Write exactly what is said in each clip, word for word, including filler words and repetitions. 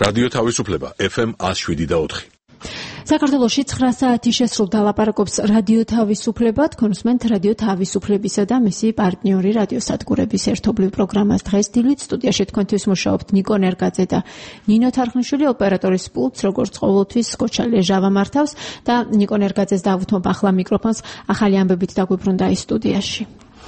რადიო თავისუფლება ეფ ემ one oh seven point four. საქართველოში ცხრა საათი შესრულდა ლაპარაკობს რადიო თავისუფლება, თქვენსმენთ რადიო თავისუფლებისა და მისი პარტნიორი რადიოსადგურების ერთობლივ პროგრამას დღეს დილით სტუდიაში თქვენთვის მუშაობთ ნიკო ნერგაძე და ნინო თარხნიშვილი, ოპერატორის პულტს როგორც ყოველთვის კოჩა ლეჟავა მართავს და ნიკო ნერგაძეს დავუთმობ ახლა მიკროფონს, ახალი ამბებით დაგვიბრუნდა ის სტუდიაში.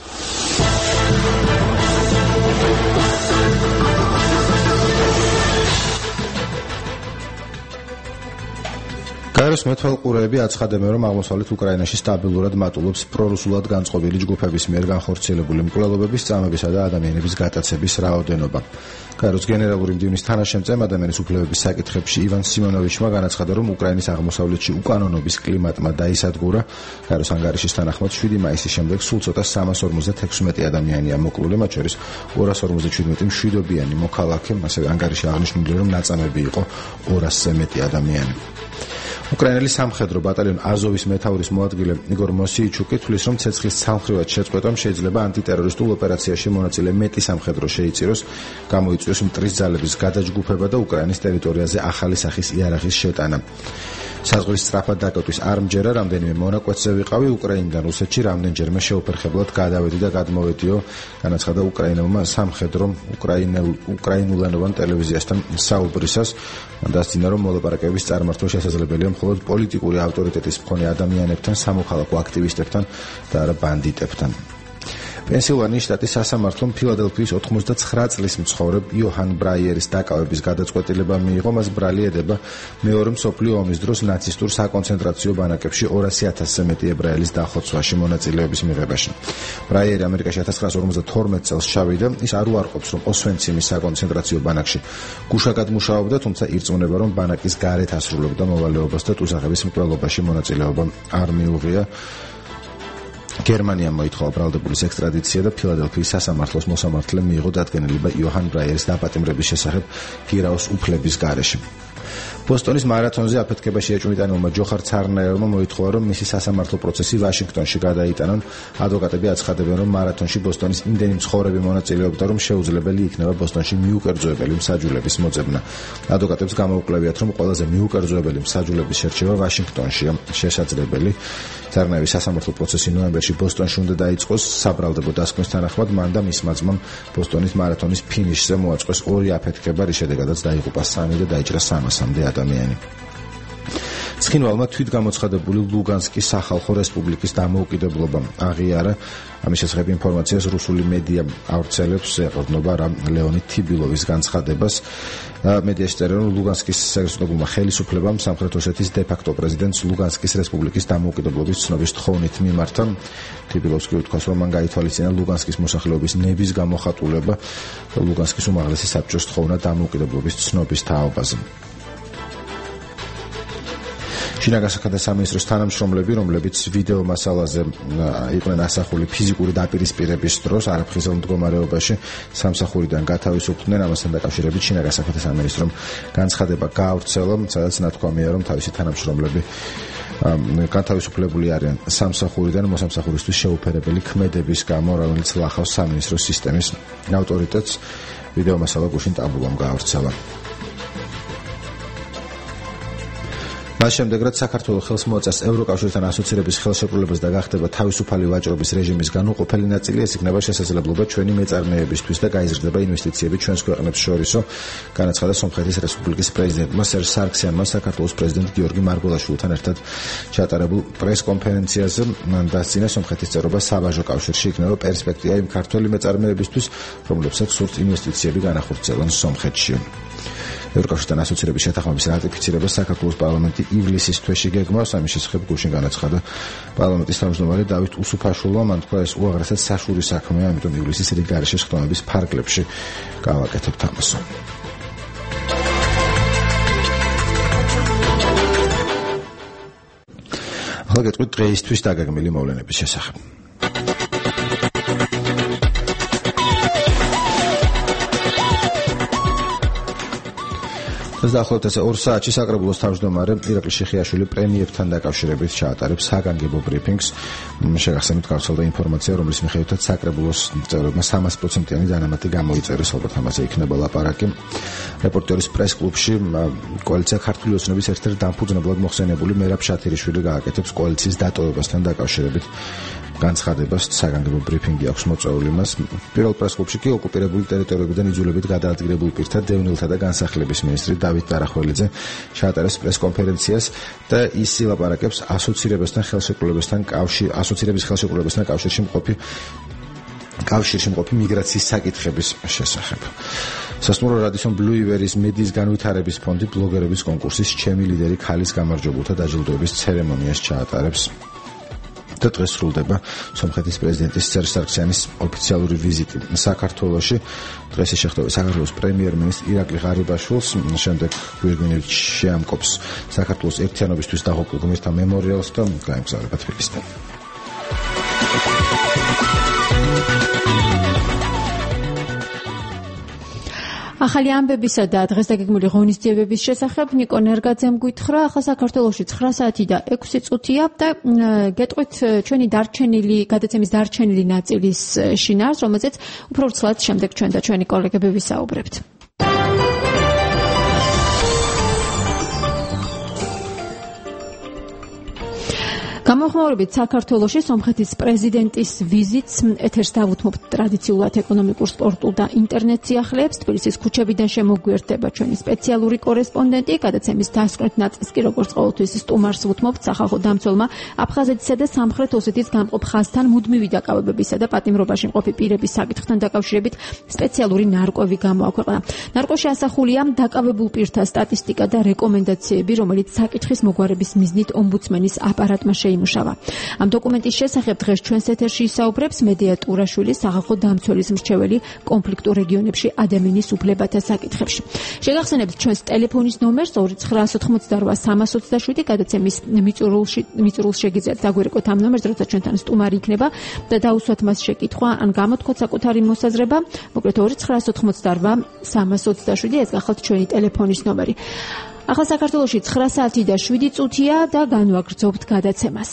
გაეროს მეთვალყურეები აცხადებენ, რომ აღმოსავლეთ უკრაინაში სტაბილურად მატულობს პრორუსულად განწყობილი ჯგუფების მიერ განხორციელებული მკვლელობების, წამებისა და ადამიანების გატაცების რაოდენობა. გაეროს გენერალური მდივნის თანაშემწე ადამიანის უფლებების საკითხებში ივან სიმონოვიჩმა განაცხადა, რომ უკრაინის აღმოსავლეთში უკანონობის კლიმატმა დაისადგურა. გაეროს ანგარიშის თანახმად შვიდი მაისის შემდეგ სულ ცოტა სამას ორმოცდათექვსმეტი ადამიანია მოკლული, მათ შორის ორას ორმოცდაჩვიდმეტი მშვიდობიანი მოქალაქე, ასევე ანგარიში აღნიშნული, რომ ნაწამები იყო ორასზე მეტი ადამიანი. უკრაინელი სამხედრო ბატალიონ აზოვის მეთაურის მოადგილე იგორ მოსიიჩუკი თვლის, რომ ცეცხლის ცალმხრივად შეწყვეტამ შეიძლება ანტიტერორისტულ ოპერაციაში მონაწილე მეტი სამხედრო შეიწიროს, გამოიწვიოს მტრის ძალების გადაჯგუფება და უკრაინის ტერიტორიაზე ახალი სახის იარაღის შეტანა. საზღვრის სწრაფად დაკეტვის არ მჯერა, რამდენიმე მონაკვეთზე ვიყავი, უკრაინიდან რუსეთში რამდენჯერმე შეუფერხებლად გადავედი და გადმოვედიო, განაცხადა უკრაინელმა სამხედრო უკრაინულენოვან ტელევიზიასთან საუბრისას. დასძინა, რომ მოლაპარაკებების წარმართვა შესაძლებელია მხოლოდ პოლიტიკური ავტორიტეტის მქონე ადამიანებთან, სამოქალაქო აქტივისტებთან და არა ბანდიტებთან. პენსილვანიის შტატის სასამართლომ ფილადელფიის ოცდათხმეტ წლის მცხოვრებ იოჰან ბრაიერის დაკავების გადაწყვეტილება მიიღო. მას ბრალი ედება მეორე მსოფლიო ომის დროს ნაცისტურ საკონცენტრაციო ბანაკებში ორასი ათასზე მეტი ებრაელის დახოცვაში მონაწილეობის მიღებაში. ბრაიერი ამერიკაში ათას ცხრაასი ორმოცდათორმეტ წელს ჩავიდა. ის არ უარყოფს, რომ ოსვენციმის საკონცენტრაციო ბანაკში გუშაგად მუშაობდა, თუმცა ირწმუნება, რომ ბანაკის გარეთ ასრულებდა მოვალეობას და ტუსაღების მკვლელობაში მონაწილეობა არ მიუღია. გერმანიამ მოითხოვა ბრალდებულის ექსტრადიცია და ფილადელფიის სასამართლოს მოსამართლე მიიღო დადგენილება იოჰან ბრაიერის დაპატიმრების შესახებ გირაოს უფლების გარეშე. ბოსტონის მარათონზე აფეთქებაში ეჭვმიტანილმა ჯოხარ ცარნაევმა მოითხოვა, რომ მისი სასამართლო პროცესი ვაშინგტონში გადაიტანონ. ადვოკატები აცხადებენ, რომ მარათონში ბოსტონის იმდენი მცხოვრები მონაწილეობდა, რომ შეუძლებელი იქნება ბოსტონში მიუკერძოებელი მსაჯულების მოძებნა. ადვოკატებს გამოუკლევიათ, რომ ყველაზე მიუკერძოებელი მსაჯულების შერჩევა ვაშინგტონშია შესაძლებელი. ცარნაევის სასამართლო პროცესი ნოემბერში ბოსტონში უნდა დაიწყოს. საბრალდებო დასკვნის თანახმად მან და მისმა ძმამ ბოსტონის მარათონის ფინიშზე მოაწყვეს ორი აფეთქება, რის შედეგადაც დაიღუპა სამი და დაიჭრა სამასამდე ადამიანი. ცხინვალმა თვითგამოცხადებული ლუგანსკის სახალხო რესპუბლიკის დამოუკიდებლობა აღიარა. ამის შესახებ ინფორმაციას რუსული მედია ავრცელებს, ეყრდნობა რა ლეონიდ თიბილოვის განცხადებას. მედიაში წერენ, რომ ლუგანსკის საგრძნობმა ხელისუფლებამ სამხრეთ ოსეთის დე-ფაქტო პრეზიდენტს ლუგანსკის რესპუბლიკის დამოუკიდებლობის ცნობის თხოვნით მიმართა. თიბილოვს კი უთქვას, რომ მან გაითვალისწინა ლუგანსკის მოსახლეობის ნების გამოხატულება და ლუგანსკის უმაღლესი საბჭოს თხოვნა დამოუკიდებლობის ცნობის თაობაზე. შინაგანსაკითხთა სამინისტროს თანამშრომლები, რომლებიც ვიდეო მასალაზე იყვნენ ასახული ფიზიკური დაპირისპირების დროს არაფხიზელ მდგომარეობაში, სამსახურიდან გათავისუფლდნენ. ამასთან დაკავშირებით შინაგანსაკითხთა სამინისტრომ განცხადება გაავრცელა, სადაც ნათქვამია, რომ თავისი თანამშრომლები გათავისუფლებული არიან სამსახურიდან მოსამსახურისთვის შეუფერებელი ქმედების გამო, რომელიც ლახავს სამინისტროს სისტემის ავტორიტეტს. ვიდეო მასალა გუშინ ტაბულომ გაავრცელა. მას შემდეგ, რაც საქართველოს ხელს მოაწეს ევროკავშირთან ასოცირების ხელშეკრულებას და გახდება თავისუფალი ვაჭრობის რეჟიმის განუყოფელი ნაწილი, ეს იქნება შესაძლებლობა ჩვენი მეწარმეებისთვის და გაიზრდება ინვესტიციები ჩვენს ქვეყნებს შორისო, განაცხადა სომხეთის რესპუბლიკის პრეზიდენტმა სერჟ სარქსიანმა საქართველოს პრეზიდენტ გიორგი მარგველაშვილთან ერთად ჩატარებულ პრესკონფერენციაზე. დასძინა სომხეთის წევრობა საბაჟო კავშირში იქნება პერსპექტივა იმ ქართველი მეწარმეებისთვის, რომლებსაც სურთ ინვესტიციები განახორციელონ სომხეთში. ევროკავშირთან ასოცირების შეთანხმების რატიფიცირებას საქართველოს პარლამენტი ივლისის თვეში გეგმავს. ამის შესახებ გუშინ განაცხადა პარლამენტის თავმჯდომარე დავით უსუფაშვილმა. მან თქვა, ეს უაღრესად საშუური საქმეა, ამიტომ ივლისის რიგ გარეშე შეხტომების ფარგლებში გავაკეთებთ ამასო. ახლა გეტყვით დღეისთვის დაგეგმილი მოვლენების შესახებ. დაახლოებით ესე ორ საათში საკრებულოს თავმჯდომარე ირაკლი შიხიაშვილი პრემიებთან დაკავშირებით ჩაატარებს საგანგებო ბრიფინგს. შეგახსენებთ, გავრცელდა ინფორმაცია, რომლის მიხედვითაც საკრებულოს წევრებმა სამას პროცენტიანი დანამატი გამოიწერეს, ალბათ ამაზე იქნება ლაპარაკი. რეპორტერის პრეს-კლუბში კოალიცია ქართული ოცნების ერთ-ერთ დამფუძნებლად მოხსენებული მერაბ შათირიშვილი გააკეთებს კოალიციის დატოვებასთან დაკავშირებით განცხადებას. საგანგებო ბრიფინგი აქვს მოწვეული მას. პირველ პრეს-კლუბში კი ოკუპირებული ტერიტორიებიდან იძულებით გადაადგილებულ პირთა დევნილთა და განსახლების მინისტრი დავით ტარახველიძე ჩაატარეს პრეს-კონფერენციას და ის ილაპარაკებს ასოცირებასთან ხელშეკრულებასთან კავშირ ასოცირების ხელშეკრულებასთან კავშირში მყოფი კავშირში მყოფი მიგრაციის საკითხების შესახებ. სასტუმრო რადისონ Blue River-ის მედიის განვითარების ფონდი ბლოგერების კონკურსის ჩემი ლიდერი ქალის გამარჯვებულთა დაჯილდოების ცერემონიას ჩაატარებს. და დღეს სრულდება სომხეთის პრეზიდენტის სერჟ სარგსიანის ოფიციალური ვიზიტი საქართველოში. დღეს ის შეხვდება საქართველოს პრემიერ-მინისტრ ირაკლი ღარიბაშვილს, შემდეგ გვირგვინებით შეამკობს საქართველოს ერთიანობისთვის დაღუპულ გმირთა მემორიალს და გაემგზავრება თბილისთან. ახალი ამბებისა და დღეს დაგეგმილი ღონისძიებების შესახებ ნიკო ნერგაძემ გვითხრა. ახლა საქართველოში ცხრა საათი და ექვსი წუთია და გეტყვით ჩვენი დარჩენილი გადაცემის დარჩენილი ნაწილის შინაარს, რომელზეც უფრო ცლად შემდეგ ჩვენ და ჩვენი კოლეგები ვისაუბრებთ. გამოხმაურებით საქართველოში სომხეთის პრეზიდენტის ვიზიტს ეთერს დავუთმობთ ტრადიციულად ეკონომიკურ, სპორტულ და ინტერნეტ სიახლეებს. თბილისის ქუჩებიდან შემოგვიერთდება ჩვენი სპეციალური კორესპონდენტი. გადაცემის დასკვნით ნაწილს კი როგორც ყოველთვის სტუმარს ვუთმობთ სახალხო დამცველმა აფხაზეთისა და სამხრეთ ოსეთის გამყოფ ხაზთან მუდმივი დაკავებებისა და პატიმრობაში მყოფი პირების საკითხთან დაკავშირებით სპეციალური ნარკვევი გამოაქვეყნა. ნარკვევში ასახულია დაკავებულ პირთა სტატისტიკა და რეკომენდაციები, რომელიც საკითხის მოგვარების მიზნით ომბუდსმენის აპარატმა იმუშავა. ამ დოკუმენტის შესახებ დღეს ჩვენს ეთერში ისაუბრებს მედია ტურაშვილი, სახალხო დამცველის მრჩეველი კონფლიქტურ რეგიონებში ადამიანის უფლებათა საკითხებში. შეგახსენებთ ჩვენს ტელეფონის ნომერს ორი ცხრა ოთხმოცდარვა სამას ოცდაშვიდი. გადაცემის მიწურულში მიწურულს შეგიძლიათ დაგვერეკოთ ამ ნომერს, როცა ჩვენთან სტუმარი იქნება და დაუსვათ მას შეკითხვა ან გამოთქვათ საკუთარი მოსაზრება. მოკლედ ორი ცხრა ოთხმოცდარვა სამას ოცდაშვიდი ეს გახალთ ჩვენი ტელეფონის ნომერი. ახლა საქართველოში ცხრა საათი და შვიდი წუთია და განვაგრძობთ გადაცემას.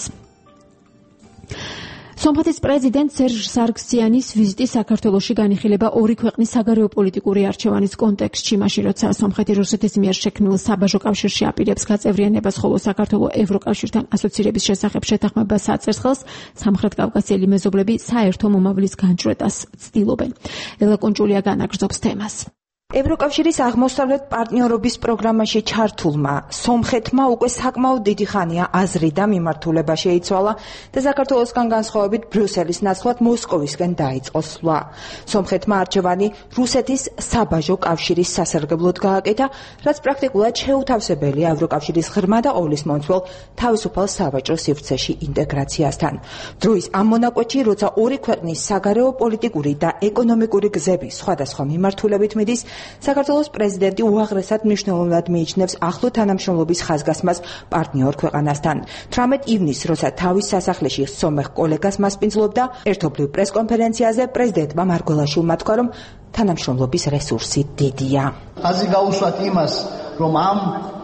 სომხეთის პრეზიდენტ სერჟ სარგსიანის ვიზიტი საქართველოში განიხილება ორი ქვეყნის საგარეო პოლიტიკური არჩევანის კონტექსტში, მაშინ როცა სომხეთი რუსეთის მიერ შექმნილ საბაჟო კავშირში აპირებს გაწევრიანებას, ხოლო საქართველო ევროკავშირთან ასოცირების შესახებ შეთანხმებას აწერს ხელს, სამხრეთ კავკასიელი მეზობლები საერთო მომავლის განჭვრეტას ცდილობენ. ელა კონჭულია განაგრძობს თემას. ევროკავშირის აღმოსავლეთ პარტნიორობის პროგრამაში ჩართულმა სომხეთმა უკვე საკმაოდ დიდი ხანია აზრი და მიმართულება შეიცვალა და საქართველოსგან განსხვავებით ბრიუსელის ნაცვლად მოსკოვისკენ დაიწყო სვლა. სომხეთმა არჩევანი რუსეთის საბაჟო კავშირის სასარგებლოდ გააკეთა, რაც პრაქტიკულად შეუთავსებელია ევროკავშირის ღრმა და ყოვლის მომცველ თავისუფალ სავაჭრო სივრცეში ინტეგრაციასთან. დროის ამ მონაკვეთში, როცა ორი ქვეყნის საგარეო პოლიტიკური და ეკონომიკური გზები სხვადასხვა მიმართულებით მიდის, საქართველოს პრეზიდენტი უაღრესად მნიშვნელოვნად მიიჩნევს ახლო თანამშრომლობის ხაზგასმას პარტნიორ ქვეყანასთან. თვრამეტ ივნისს, როცა თავის სასახლეში სომეხ კოლეგას მასპინძლობდა, ერთობლივ პრესკონფერენციაზე პრეზიდენტმა მარგველაშვილმა თქვა, რომ თანამშრომლობის რესურსი დიდია. ხაზი გაუსვათ იმას, რომ ამ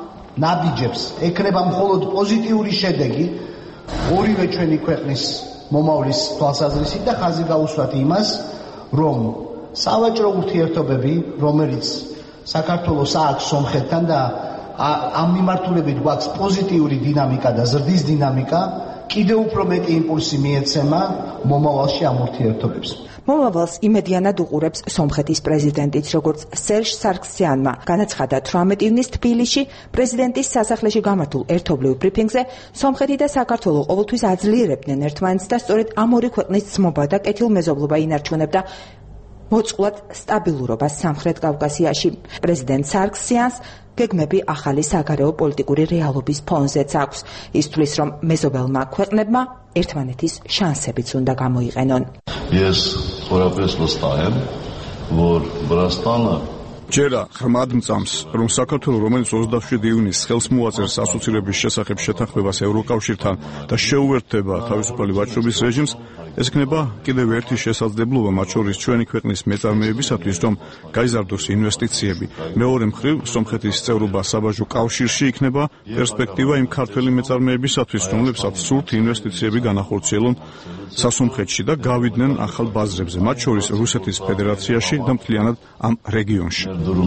ნაბიჯებს ეკრება მხოლოდ პოზიტიური შედეგი ორივე ჩვენი ქვეყნის მომავლის თვალსაზრისით და ხაზი გაუსვათ იმას, რომ სავაჭრო ურთიერთობები, რომელიც საქართველოს აქვს სომხეთთან და ამ მიმართულებით გვაქვს პოზიტიური დინამიკა და ზრდის დინამიკა, კიდევ უფრო მეტი იმპულსი მიეცემა მომავალში ამ ურთიერთობებს. მომავალს იმედიანად უყურებს სომხეთის პრეზიდენტიც, როგორც სერჟ სარგსიანმა განაცხადა თვრამეტ ივნისს თბილისში პრეზიდენტის სასახლეში გამართულ ერთობლივ ბრიფინგზე, სომხეთი და საქართველო ყოველთვის აძლიერებდნენ ერთმანეთს და სწორედ ამ ორი ქვეყნის ძმობა და კეთილმეზობლობა ინარჩუნებდა მოწყვლად სტაბილურობას სამხრეთ კავკასიაში. პრეზიდენტ სარგსიანს გეგმები ახალი საგარეო პოლიტიკური რეალობის ფონზეც აქვს. ის თვლის, რომ მეზობელმა ქვეყნებმა ერთმანეთის შანსებიც უნდა გამოიყენონ. Ես խորապես վստահ եմ, որ Վրաստանը ჯერა ხმად მწამს, რომ საქართველო, რომელიც ოცდაშვიდი ივნისს ხელს მოაწერს ასოცირების შესახებ შეთანხმებას ევროკავშირთან და შეუერთდება თავისუფალი ვაჭრობის რეჟიმს, ეს იქნება კიდევ ერთი შესაძლებლობა მათ შორის ჩვენი ქვეყნის მეწარმეებისათვის, რომ გაიზარდოს ინვესტიციები. მეორე მხრივ, სომხეთის წევრობა საბაჟო კავშირში იქნება პერსპექტივა იმ ქართველი მეწარმეებისათვის, რომლებსაც სურთ ინვესტიციები განახორციელონ სასომხეთში და გავიდნენ ახალ ბაზრებზე, მათ შორის რუსეთის ფედერაციაში და მთლიანად ამ რეგიონში.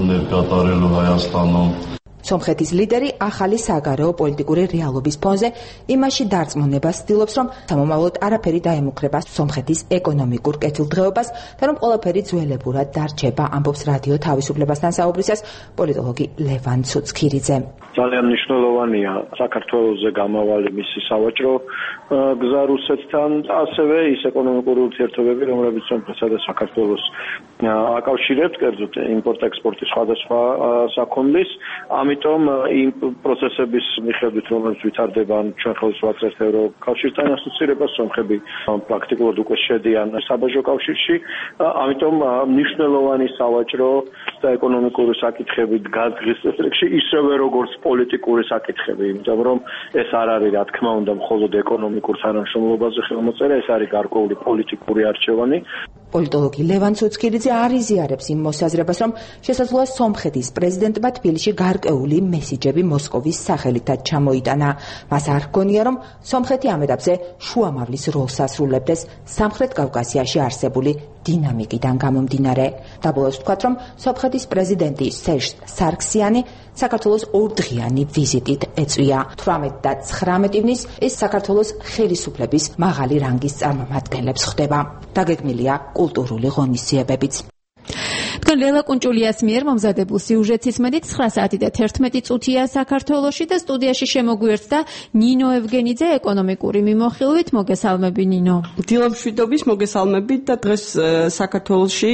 სომხეთის ლიდერი ახალი საგარეო პოლიტიკური რეალობის ფონზე იმაში დარწმუნებას ცდილობს, რომ სამომავლოდ არაფერი დაემუქრება სომხეთის ეკონომიკურ კეთილდღეობას და რომ ყველაფერი ძველებურად დარჩება, ამბობს რადიო თავისუფლებასთან საუბრისას პოლიტოლოგი ლევან ცუცქირიძე. ძალიან მნიშვნელოვანია საქართველოზე გამავალი მისი სავაჭრო გზა რუსეთთან, ასევე ის ეკონომიკური ურთიერთობები, რომლებიც სომხეთსა და საქართველოს აკავშირებს, კერძოდ იმპორტ-ექსპორტის სხვადასხვა საქონლის. ამიტომ იმ პროცესების მიხედვით, რომელიც ვითარდება ჩვენ ხელს ვაკლებთ ევროკავშირთან ასოცირებას, სომხები პრაქტიკულად უკვე შედიან საბაჟო კავშირში, ამიტომ მნიშვნელოვანი სავაჭრო და ეკონომიკური საკითხები დგას დღის წესრიგში, ისევე როგორც პოლიტიკური საკითხები, იმიტომ რომ ეს არ არის, რა თქმა უნდა, მხოლოდ ეკონომიკურ თანამშრომლობაზე ხელმოწერა, ეს არის გარკვეული პოლიტიკური არჩევანი. პოლიტოლოგი ლევან ცუცქირიძე არ იზიარებს იმ მოსაზრებას, რომ შესაძლოა სომხეთის პრეზიდენტმა თბილისში გარკვეული მესიჯები მოსკოვის სახელითაც ჩამოიტანა. მას არ ჰგონია, რომ სომხეთი ამ ეტაპზე შუამავლის როლს ასრულებდეს სამხრეთ კავკასიაში არსებული დინამიკიდან გამომდინარე. დაბოლოს ვთქვათ, რომ სომხეთის პრეზიდენტი სერჟ სარქსიანი საქართველოს ორდღიანი ვიზიტით ეწვია. თვრამეტ და ცხრამეტ ივნის ის საქართველოს ხელისუფლების მაღალი რანგის წარმომადგენლებს ხვდება. დაგეგმილია კულტურული ღონისძიებებიც. თქვენ ლელა კუნჭულიას მიერ მომზადებულ სიუჟეტს ისმენთ ცხრა საათი და თერთმეტი წუთია საქართველოში და სტუდიაში შემოგვიერთდა ნინო ევგენიძე ეკონომიკური მიმოხილვით. მოგესალმები ნინო. დილამშვიდობის, მოგესალმებით და დღეს საქართველოში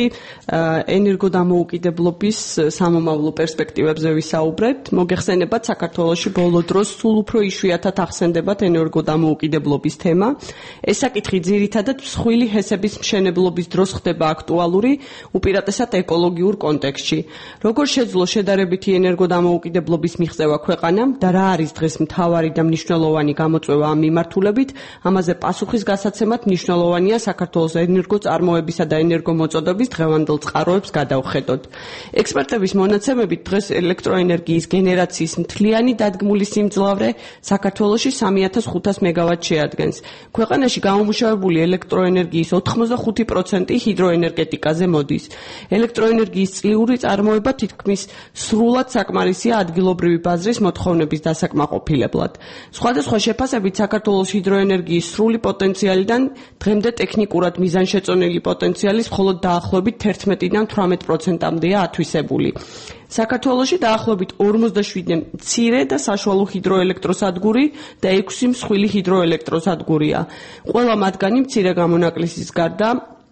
ენერგოდამოუკიდებლობის სამომავლო პერსპექტივებზე ვისაუბრეთ. მოგეხსენებათ, საქართველოში ბოლო დროს სულ უფრო იშვიათად ახსენდებათ ენერგოდამოუკიდებლობის თემა. ეს საკითხი ძირითადად მსხვილი ჰესების მშენებლობის დროს ხდება აქტუალური, უპირატესად ეკოლოგიურ კონტექსტში. Როგორ შეძლო შედარებითი ენერგოდამოუკიდებლობის მიღწევა ქვეყანამ და რა არის დღეს მთავარი და მნიშვნელოვანი გამოწვევა ამ მიმართულებით, ამაზე პასუხის გასაცემად მნიშვნელოვანია საქართველოს ენერგოწარმოებისა და ენერგომოწოდების დღევანდელ წყაროებს გადავხედოთ. ექსპერტების მონაცემებით დღეს ელექტროენერგიის გენერაციის მთლიანი დადგმული სიმძლავრე საქართველოში სამი ათას ხუთას მეგავატს შეადგენს. ქვეყანაში გამომუშავებული ელექტროენერგიის ოთხმოცდახუთი პროცენტი ჰიდროენერგეტიკაზე მოდის. ელექტროენერგიის წლიური წარმოება თითქმის სრულად საკმარისია ადგილობრივი ბაზრის მოთხოვნების დასაკმაყოფილებლად. სხვადასხვა შეფასებით საქართველოს ჰიდროენერგიის სრული პოტენციალიდან დღემდე ტექნიკურად მიზანშეწონილი პოტენციალის მხოლოდ დაახლოებით თერთმეტიდან თვრამეტ პროცენტამდეა ათვისებული. საქართველოში დაახლოებით ორმოცდაშვიდი მცირე და საშუალო ჰიდროელექტროსადგური და ექვსი მსხვილი ჰიდროელექტროსადგურია. ყველა მათგანი მცირე გამონაკლისის გარდა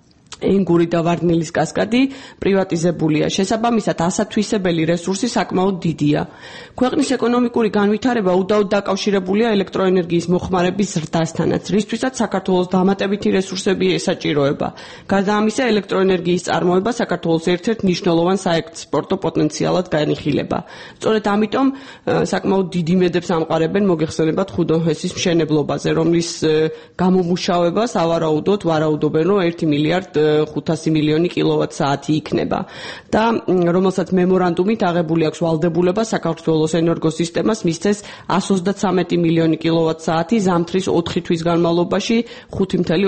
ენგური და ვარდნილის კასკადი პრივატიზებულია. შესაბამისად, ასათვისებელი რესურსი საკმაოდ დიდია. ქვეყნის ეკონომიკური განვითარება უდაოდ დაკავშირებულია ელექტროენერგიის მოხმარების ზრდასთანაც, რისთვისაც საქართველოს დამატებითი რესურსები ესაჭიროება. გარდა ამისა, ელექტროენერგიის წარმოება საქართველოს ერთ-ერთ მნიშვნელოვან საექსპორტო პოტენციალად განიხილება. სწორედ ამიტომ საკმაოდ დიდი მედებს ამყარებენ მოგეხსენებათ ხუდონჰესის მშენებლობაზე, რომლის გამომუშავება სავარაუდოდ ვარაუდობენ, რომ ერთი მილიარდ ხუთასი მილიონი კილოვატ-საათი იქნება და რომელსაც მემორანდუმით აღებული აქვს ვალდებულება საქართველოს ენერგოსისტემას მისცეს εκατს ოცდათვრამეტი მილიონი კილოვატ-საათი ზამთრის ოთხი თვის განმავლობაში ხუთი ათეული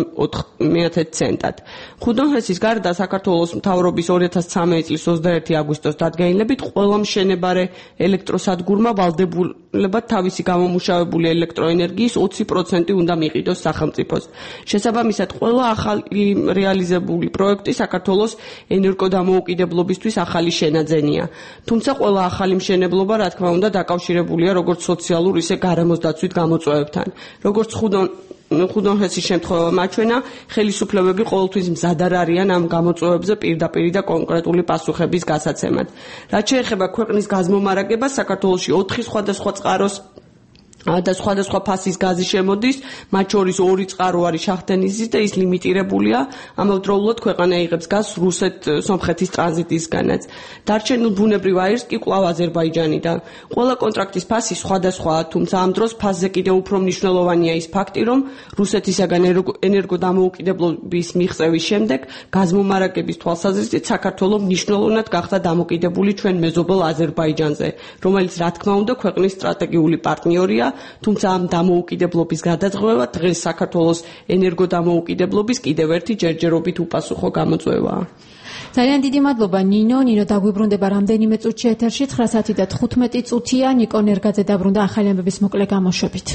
ოცდაოთხი ცენტად. ხუდონჰესის გარდა საქართველოს მთავრობის ორი ათას ცხრამეტი წლის ოცდაერთი აგვისტოს დადგენილებით ყველა მშენებარე ელექტროსადგურმა ვალდებულებად თავისი გამომუშავებული ელექტროენერგიის ოცი პროცენტი უნდა მიყიდოს სახელმწიფოს. შესაბამისად, ყველა ახალი რეალიზებული პროექტი საქართველოს ენერგოდამოუკიდებლობისთვის ახალი შენაძენია. თუმცა ყველა ახალი მშენებლობა, რა თქმა უნდა, დაკავშირებულია როგორც სოციალურ, ისე გარემოს დაცვით გამოწვევებთან. როგორც ხუდონ ხუდონჰესის შემთხვევა მაჩვენა, ხელისუფლებები ყოველთვის მზად არ არიან ამ გამოწვევებზე პირდაპირ და კონკრეტული პასუხების გასაცემად. რაც შეეხება ქვეყნის გაზმომარაგებას, საქართველოში ოთხი სხვადასხვა წყაროს და სხვადასხვა ფასის გაზი შემოდის, მათ შორის ორი წყარო არის შახტენიზის და ის ლიმიტირებულია, ამავდროულად ქვეყანა იღებს გაზს რუსეთ-სომხეთის ტრანზიტისგანაც. დარჩენილ ბუნებრივ აირს კი კვლავ აზერბაიჯანიდან. ყველა კონტრაქტის ფასი სხვადასხვაა, თუმცა ამ დროს ფასზე კიდევ უფრო მნიშვნელოვანია ის ფაქტი, რომ რუსეთისაგან ენერგოდამოუკიდებლობის მიღწევის შემდეგ გაზმომარაგების თვალსაზრისით საქართველოს მნიშვნელოვნად გახდა დამოკიდებული ჩვენ მეზობელ აზერბაიჯანზე, რომელიც რა თქმა უნდა ქვეყნის სტრატეგიული პარტნიორია, თუმცა ამ დამოუკიდებლობის გადაძღვევა დღეს საქართველოს ენერგოდამოუკიდებლობის კიდევ ერთი ჯერჯერობით უპასუხო გამოწვევაა. ძალიან დიდი მადლობა ნინო, ნინო დაგვიბრუნდება რამდენიმე წუთში ეთერში, ცხრა საათი და თხუთმეტი წუთია, ნიკო ნერგაძე დაბრუნდა ახალი ამბების მოკლე გამოშვებით.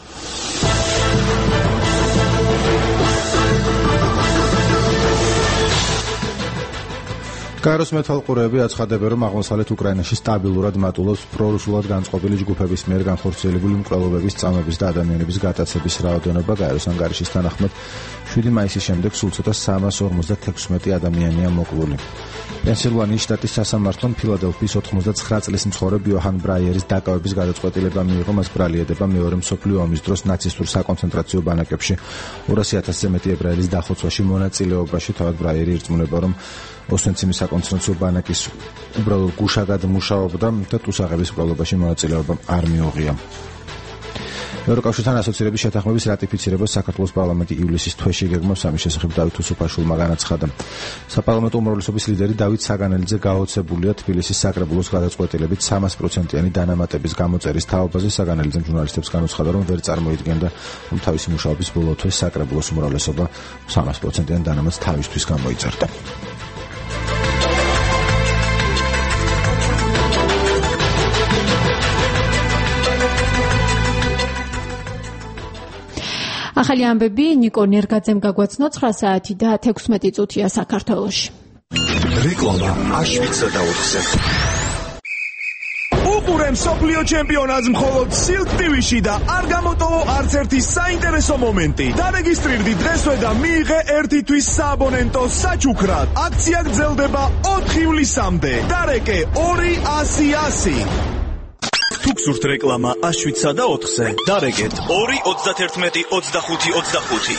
გაეროს მეთვალყურეები აცხადებენ, რომ აღმოსავლეთ უკრაინაში სტაბილურად მატულობს პრორუსულად განწყობილი ჯგუფების მიერ განხორციელებული მკვლელობების, წამების და ადამიანების გატაცების რაოდენობა. გაეროს ანგარიშის თანახმად შვიდი მაისის შემდეგ სულ ცოტა სამას ორმოცდათექვსმეტი ადამიანია მოკლული. პენსილვანიის შტატის სასამართლომ ფილადელფიის ოთხმოცდაცხრა წლის მცხოვრებ იოჰან ბრაიერის დაკავების გადაწყვეტილება მიიღო. მას ბრალიედება მეორე მსოფლიო ომის დროს ნაცისტურ საკონცენტრაციო ბანაკებში ორასი ათასზე მეტი ებრაელის დახოცვაში მონაწილეობაში. თავად ბრაიერი ირწმუნება, რომ ოსვენციმის საკონცენტრაციო ბანაკის უბრალოდ გუშაგად მუშაობდა და ტუსაღების მკვლელობაში მონაწილეობა არ მიუღია. ევროკავშირთან ასოცირების შეთანხმების რატიფიცირებას საქართველოს პარლამენტი ივლისის თვეში გეგმავს. ამის შესახებ დავით უსუფაშვილმა განაცხადა. საპარლამენტო უმრავლესობის ლიდერი დავით საგანელიძე გაოცებულია თბილისის საკრებულოს გადაწყვეტილებით სამას პროცენტიანი დანამატების გამოწერის თაობაზე. საგანელიძემ ჟურნალისტებს განუცხადა, რომ ვერ წარმოიდგენდა, რომ თავისი მუშაობის ბოლო თვეს საკრებულოს უმრავლესობა სამას პროცენტიან დანამატს თავისთვის გამოიწერდა. ახალი ამბები ნიკო ნერგაძემ გაგვაცნო, ცხრა საათი და თექვსმეტი წუთია საქართველოში. რეკლამა აშვიდსა და ოთხზე. უყურე მსოფლიო ჩემპიონატს მხოლოდ Silk ტი ვიში და არ გამოტოვო არც ერთი საინტერესო მომენტი. დარეგისტრირდი დღესვე და მიიღე ერთი თვის სააბონენტო საჩუქრად. აქცია გრძელდება ოთხ ივლისამდე. დარეკე ორი ასი ასი. თუ გსურთ რეკლამა აშვიდსა და ოთხზე, დარეკეთ ორი ოცდათერთმეტი ოცდახუთი ოცდახუთი.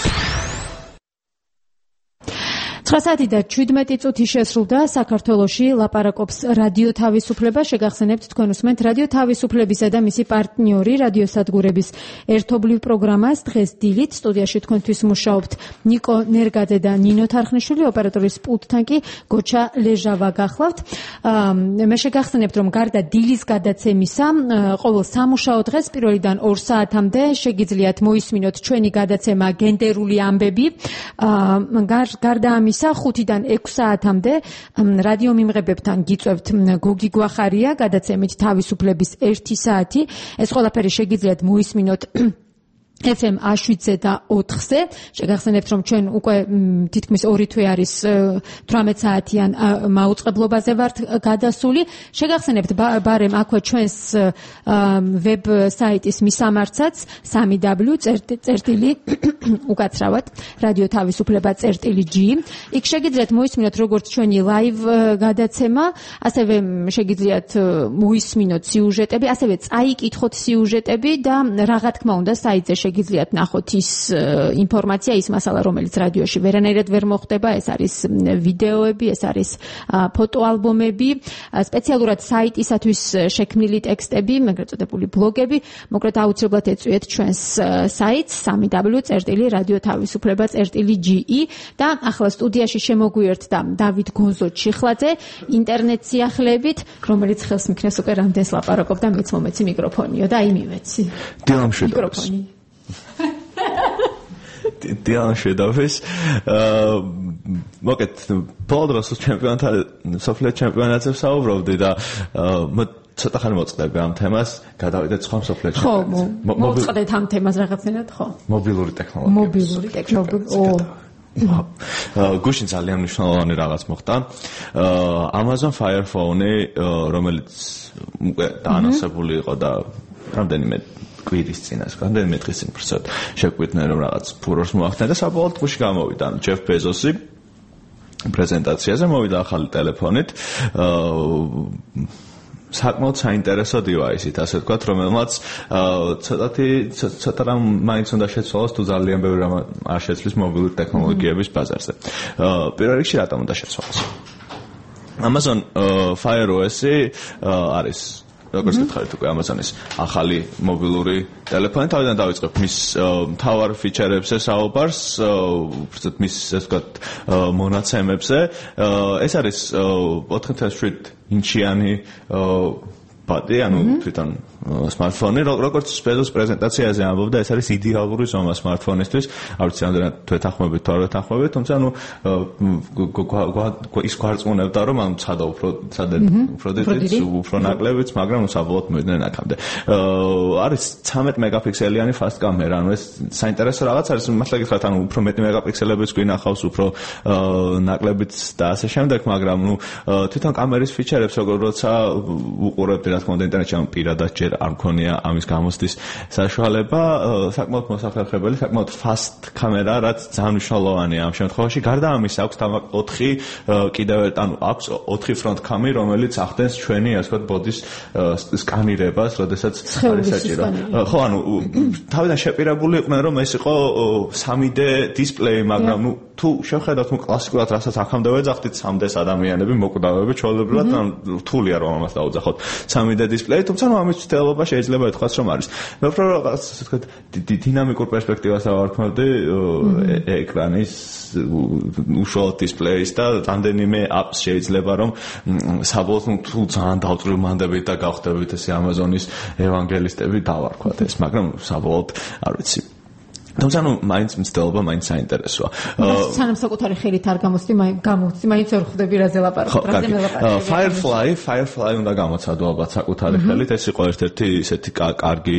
ცხრა საათი და შვიდმეტი წუთი შესრულდა. საქართველოში ლაპარაკობს რადიო თავისუფლება. შეგახსენებთ, თქვენ უსმენთ რადიო თავისუფლებისა და მისი პარტნიორი რადიოსადგურების ერთობლივ პროგრამას. დღეს დილით სტუდიაში თქვენთვის მუშაობთ ნიკო ნერგაძე და ნინო თარხნიშვილი, ოპერატორის პულტთან კი გოჩა ლეჟავა გახლავთ. მე შეგახსენებთ, რომ გარდა დილის გადაცემისა, ყოველ სამუშაო დღეს პირველიდან ორ საათამდე შეგიძლიათ მოისმინოთ ჩვენი გადაცემა გენდერული ამბები. გარდა ამისა ხუთიდან ექვს საათამდე რადიო მიმღებებთან გიწევთ გოგი გვახარია გადაცემით თავისუფლების ერთი საათი. ეს ყველაფერი შეგიძლიათ მოისმინოთ ეფ ემ აშვიდზე და ოთხზე. შეგახსენებთ, რომ ჩვენ უკვე თითქმის ორი თვე არის თვრამეტ საათიან მაუწყებლობაზე ვართ გადასული. შეგახსენებთ ბარემ აქვე ჩვენს ვებ საიტის მისამართსაც სამი დაბლიუ წერტილი უკაცრავად რადიო თავისუფლება წერტილი ჯი. იქ შეგიძლიათ მოისმინოთ როგორც ჩვენი ლაივ გადაცემა, ასევე შეგიძლიათ მოისმინოთ სიუჟეტები, ასევე წაიკითხოთ სიუჟეტები და რაღა თქმა უნდა საიტზე შეგიძლიათ ნახოთ ის ინფორმაცია, ის მასალა, რომელიც რადიოში ვერანაირად ვერ მოხდება. ეს არის ვიდეოები, ეს არის ფოტოალბომები, სპეციალურად საიტისათვის შექმნილი ტექსტები, ეგრეთ წოდებული ბლოგები. მოკლედ აუცილებლად ეწვიეთ ჩვენს საიტს სამი დაბლიუ წერტილი რადიო თავისუფლება წერტილი ჯი და ახლა სტუდიაში შემოგვიერთდა დავით გონზო ჩიხლაძე ინტერნეტ სიახლეებით, რომელიც ხელს მიქნეს უკვე რამდენს ლაპარაკობდა, მეც მომეცი მიკროფონიო და აი მივეცი. მიკროფონი. დიანა შედავის მოკეთ ბოლდროს ჩემპიონატ სოფლიო ჩემპიონატზე საუბრობდი და ცოტა ხანი მოწყდები ამ თემას, გადავიდეთ სხვა სოფლიო ჩემპიონატზე. ხო, მოწყდეთ ამ თემას რაღაცნაირად, ხო. მობილური ტექნოლოგია. მობილური ტექნოლოგია. გუშინ ძალიან მნიშვნელოვანი რაღაც მოხდა. Amazon Fire Phone, რომელიც უკვე დაანონსებული იყო და რამდენიმე კვირის წინას, რამდენიმე დღის წინ პროცესად შეგვიდნენ რომ რაღაც ფურორს მოახდინა და საბოლოოდ გუშინ გამოვიდა ჯეფ ბეზოსი პრეზენტაციაზე, მოვიდა ახალი ტელეფონით. საკმაოდ საინტერესო დივაისით, ასე ვთქვათ, რომელმაც ცოტათი ცოტა რამ მაინც უნდა შეცვალოს თუ ძალიან ბევრი რამ არ შეცვლის მობილური ტექნოლოგიების ბაზარზე. პირველ რიგში რატომ უნდა შეცვალოს? Amazon Fire O S-ი არის როგორც გითხარით უკვე Amazon-ის ახალი მობილური ტელეფონი. თავიდან დავიწყებ მის მთავარ ფიჩერებზე საუბარს, უბრალოდ მის ასე ვთქვათ მონაცემებზე. ეს არის ოთხი ათას შვიდ ინჩიანი პადი, ანუ თვითონ smartphone-ი, როგორც სპეცს პრეზენტაციაზე ამბობდა, ეს არის იდეალური ზომა smartphone-ისთვის. არ ვიცი, რამდენად თვეთანხმებით თუ არ თვეთანხმებით, თუმცა ანუ ის გვარწმუნებდა, რომ ამ ცხადა უფრო ცხადა უფრო დიდიც, უფრო ნაკლებიც, მაგრამ საბოლოოდ მოვიდნენ აქამდე. არის ცამეტ მეგაპიქსელიანი fast camera, ანუ ეს საინტერესო რაღაც არის, მართლა გითხრათ, ანუ უფრო მეტი მეგაპიქსელებიც გვინახავს, უფრო ნაკლებიც და ასე შემდეგ, მაგრამ ნუ თვითონ კამერის ფიჩერებს როგორ როცა უყურებთ, რა თქმა უნდა, ინტერნეტში ამ პირადად ჯერ არ მქონია ამის გამოსთვის საშუალება, საკმაოდ მოსახერხებელი, საკმაოდ fast camera, რაც ძალიან მნიშვნელოვანია ამ შემთხვევაში. გარდა ამისა, აქვს ოთხი კიდევ ანუ აქვს ოთხი front cam-ი, რომელიც ახდენს ჩვენი, ასე ვთქვათ, ბოდის სკანირებას, როდესაც არის საჭირო. ხო, ანუ თავიდან შეპირებული იყვნენ, რომ ეს იყო სამი დე დისპლეი, მაგრამ ნუ თუ შევხედავთ ნუ კლასიკურად, რასაც აქამდე ვეძახდით, სამ დე-ს ადამიანები მოკვდავები, ჩვეულებრივად, ანუ რთულია რომ ამას დაუძახოთ სამი დე დისპლეი, თუმცა ნუ ამის ცდელობა შეიძლება ითქვას, რომ არის. მე უფრო რაღაც ასე ვთქვათ, დინამიკურ პერსპექტივას ავარქმევდი ეკრანის უშუალოდ დისპლეის და რამდენიმე apps შეიძლება რომ საბოლოოდ თუ ძალიან დავწვრილმანდებით და გავხდებით ესე Amazon-ის ევანგელისტები დავარქვათ ეს, მაგრამ საბოლოოდ არ ვიცი. თუმცა ნუ მაინც მცდელობა მაინც საინტერესოა. სანამ საკუთარი ხელით არ გამოცდი, გამოცდი, მაინც ვერ ხვდები რაზე ლაპარაკობ, რაზე მელაპარაკობ. Firefly, Firefly უნდა გამოცადო ალბათ საკუთარი ხელით, ეს იყო ერთ-ერთი ისეთი კარგი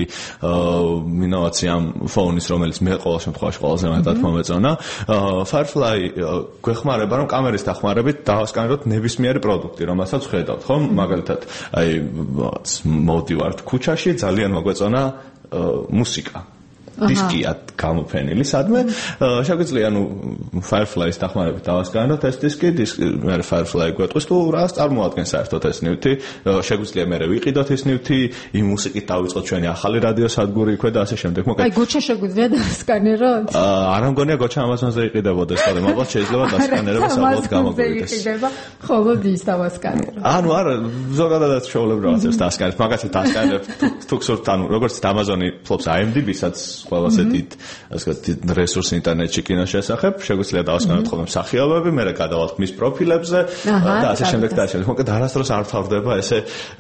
ინოვაცია ამ ფონის, რომელიც მე ყოველ შემთხვევაში ყველაზე მეტად მომეწონა. Firefly გვეხმარება, რომ კამერის დახმარებით დავასკანეროთ ნებისმიერი პროდუქტი, რომელსაც ვხედავთ, ხო? მაგალითად, აი მოვდივართ ქუჩაში, ძალიან მოგვეწონა მუსიკა. დისკია გამოფენილი სადმე შეგვიძლია ანუ Firefly-ის დახმარებით დავასკანოთ ეს დისკი, მე Firefly გვეტყვის თუ რას წარმოადგენს საერთოდ ეს ნივთი, შეგვიძლია მე ვიყიდოთ ეს ნივთი, იმ მუსიკით დავიწყოთ ჩვენი ახალი რადიოსადგური იქვე და ასე შემდეგ. მოკლედ აი გოჩა შეგვიძლია დავასკანეროთ? არ ამგონია გოჩა Amazon-ზე იყიდებოდეს, მაგრამ ალბათ შეიძლება დასკანერება საბოლოოდ გამოგვიდეს. ხოლო ის დავასკანერო. ანუ არა, ზოგადადაც შეულებრივ რაღაცებს დასკანერებ, მაგათი დასკანერებ თუ გსურთ, ანუ როგორც Amazon-ი ფლობს I M D B-საც ყველაზე დიდ, ასე ვთქვათ, რესურს ინტერნეტში კინოს შესახებ, შეგვიძლია დავასკანოთ ხოლმე მსახიობები, მე გადავალთ მის პროფილებზე და ასე შემდეგ და ასე შემდეგ. მოკლედ არასდროს არ თავდება ესე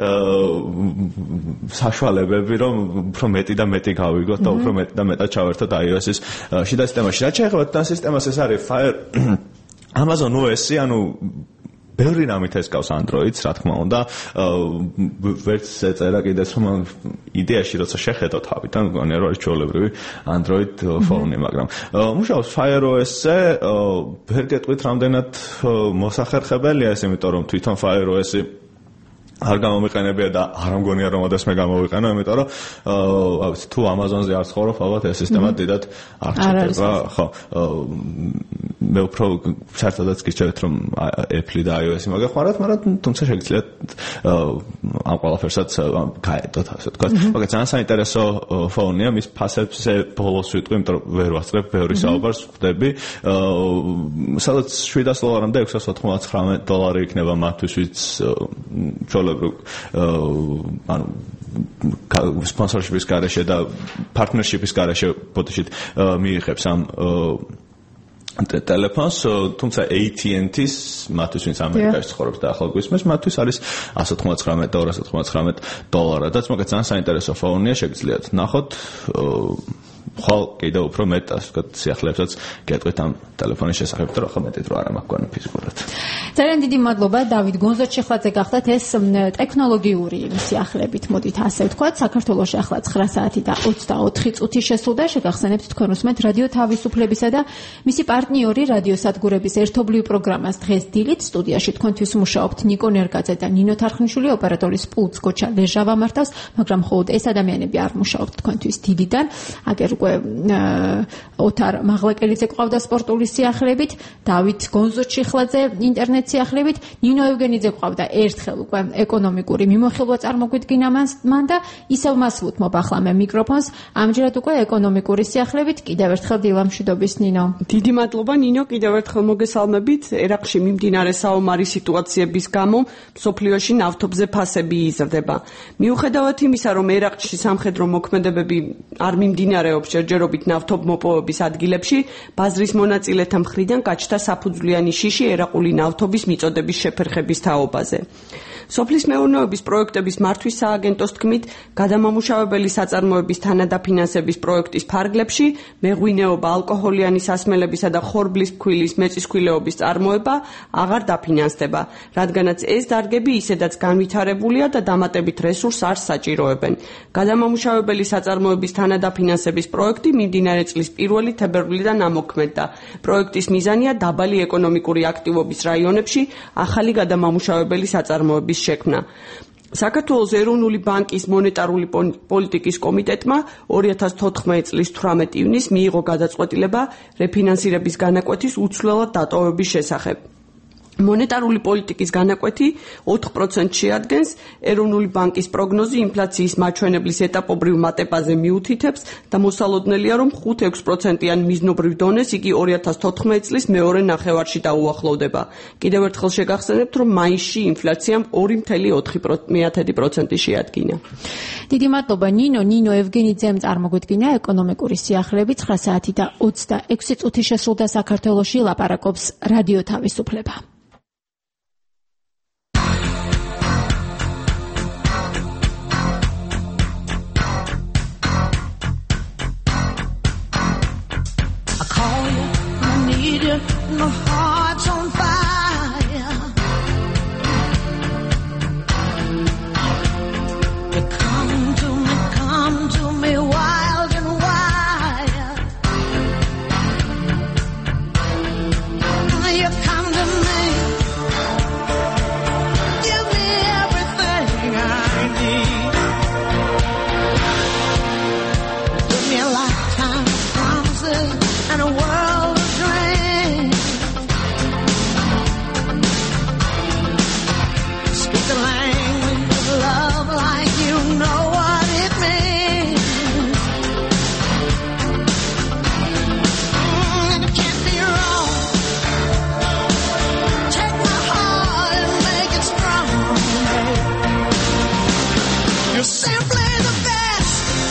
საშუალებები, რომ უფრო მეტი და მეტი გავიგოთ და უფრო მეტი და მეტად ჩავერთოთ iOS-ის შიდა სისტემაში. რაც შეეხება თან სისტემას, ეს არის Fire Amazon O S-ი, ანუ ბევრი რამით ესკავს Android-ს, რა თქმა უნდა, ვერც ეწერა კიდეც რომ იდეაში როცა შეხედო თავიდან, მგონია რომ არის ჩვეულებრივი Android ფონი, მაგრამ მუშაობს Fire O S-ზე, ვერ გეტყვით რამდენად მოსახერხებელია ეს, იმიტომ რომ თვითონ Fire O S-ი არ გამომიყენებია და არ მგონია რომ ოდესმე გამოვიყენო, იმიტომ რომ აა ვიცი თუ Amazon-ზე არ ცხოვრობ, ალბათ ეს სისტემა დიდად არ ჩერდება, ხო. მე უფრო საერთოდაც გიჩვენებთ რომ Apple და iOS-ი მოგეხმაროთ, მაგრამ თუმცა შეგიძლიათ ამ ყველაფერსაც გაედოთ, ასე ვთქვათ. მაგრამ ძალიან საინტერესო ფონია, მის ფასებზე ბოლოს ვიტყვი, იმიტომ რომ ვერ ვასწრებ ბევრი საუბარს ვხდები. სადაც შვიდას დოლარამდე ექვსას ოთხმოცდათხმეტ დოლარი იქნება მათთვის, ვიც ანუ სპონსორშიპის გარეშე და პარტნერშიპის გარეშე ბოდიშით მიიღებს ამ ტელეფონს, თუმცა A T and T-ს მათთვის ვინც ამერიკაში ცხოვრობს და ახლა გვისმენს, მათთვის არის εκατს ოთხმოცდათხმეტ და ორას ოთხმოცდათხმეტ დოლარი. რაც მაგათ ძალიან საინტერესო ფონია, შეგიძლიათ ნახოთ. ხვალ კიდევ უფრო მეტ, ასე ვთქვათ, სიახლეებსაც გეტყვით ამ ტელეფონის შესახებ, რომ ახლა მეტი დრო არ მაქვს ფიზიკურად. ძალიან დიდი მადლობა დავით გონზოჩეხლაძე გახდათ ეს ტექნოლოგიური სიახლებით, მოდით ასე ვთქვათ, საქართველოში ახლა ცხრა საათი და ოცდაოთხი წუთი შესულდა, შეგახსენებთ თქვენ უსმენთ რადიო თავისუფლებისა და მისი პარტნიორი რადიოსადგურების ერთობლივ პროგრამას დღეს დილით სტუდიაში თქვენთვის მუშაობთ ნიკო ნერგაძე და ნინო თარხნიშვილი, ოპერატორის პულტს გოჩა ლეჟა ვამართავს, მაგრამ მხოლოდ ეს ადამიანები არ მუშაობთ თქვენთვის დილიდან, აგერ უკვე ოთარ მაღლაკელიძე ყავდა სპორტული სიახლეებით, დავით გონზოჩიხლაძე ინტერნეტ სიახლეებით, ნინო ევგენიძე ყავდა ერთხელ უკვე ეკონომიკური მიმოხილვა წარმოგვიდგინა მან და ისევ მას ვუთმობ ახლა მე მიკროფონს, ამჯერად უკვე ეკონომიკური სიახლეებით კიდევ ერთხელ დილამშვიდობის ნინო. დიდი მადლობა ნინო, კიდევ ერთხელ მოგესალმებით. ერაყში მიმდინარე საომარი სიტუაციების გამო მსოფლიოში ნავთობზე ფასები იზრდება. მიუხედავად იმისა, რომ ერაყში სამხედრო მოქმედებები არ მიმდინარეობს ჯერჯერობით ნავთობმოპოვების ადგილებში, ბაზრის მონაწილეთა მხრიდან გაჩნდა საფუძვლიანი შიში ერაყული ნავთობის მიწოდების შეფერხების თაობაზე. სოფლის მეურნეობის პროექტების მართვის სააგენტოს თქმით, გადამამუშავებელი საწარმოების თანადაფინანსების პროექტის ფარგლებში მეღვინეობა, ალკოჰოლიანი სასმელებისა და ხორბლის ფქვილის მეწისქვილეობის წარმოება აღარ დაფინანსდება, რადგანაც ეს დარგები ისედაც განვითარებულია და დამატებით რესურსს არ საჭიროებენ. გადამამუშავებელი საწარმოების თანადაფინანსების პროექტი მიმდინარე წლის პირველი თებერვლიდან ამოქმედდა. პროექტის მიზანია დაბალი ეკონომიკური აქტივობის რაიონებში ახალი გადამამუშავებელი საწარმოების შექმნა. საქართველოს ეროვნული ბანკის მონეტარული პოლიტიკის კომიტეტმა ორი ათას თოთხმეტი წლის თვრამეტი ივნისს მიიღო გადაწყვეტილება რეფინანსირების განაკვეთის უცვლელად დატოვების შესახებ. მონეტარული პოლიტიკის განაკვეთი ოთხ პროცენტს შეადგენს, ეროვნული ბანკის პროგნოზი ინფლაციის მაჩვენებლის ეტაპობრივ მატებაზე მიუთითებს და მოსალოდნელია, რომ ხუთ ექვს პროცენტიან მიზნობრივ დონეს იგი ორი ათას თოთხმეტი წლის მეორე ნახევარში დაუახლოვდება. კიდევ ერთხელ შეგახსენებთ, რომ მაისში ინფლაციამ ორი ფاصლე ოთხი პროცენტი შეადგინა. დიდი მადლობა ნინო, ნინო ევგენიძემ წარმოგვიდგინა ეკონომიკური სიახლეები ცხრა საათი და ოცდაექვსი წუთი შესრულდა საქართველოში, ლაპარაკობს რადიო თავისუფლება. My heart's on fire. You come to me, come to me wild and wild. You come to me, give me everything I need. Give me a lifetime of promises and a world of dreams. Speak the language of love like you know what it means. Mm, and it can't be wrong. Take my heart and make it strong. You're simply the best.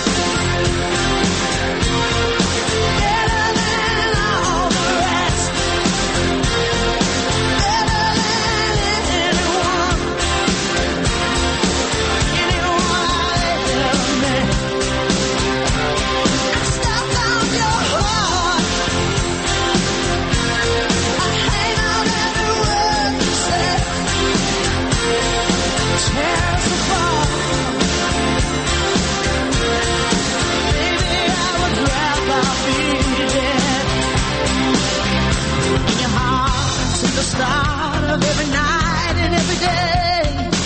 Better than all the rest. Better than anyone. Anyone I've ever met. I'm stuck on your heart. I hang on every word you say. Tear us apart. Maybe I would rather be dead. In your heart, at the start of every night and every day.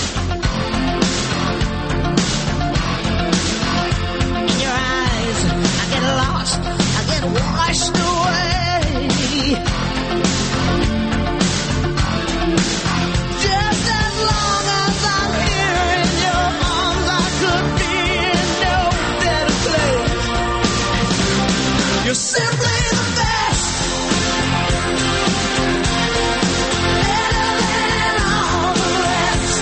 In your eyes, I get lost, I get washed away. Just as long as I'm here in your arms, I could be in no better place. You're simply the best. Better than all the rest.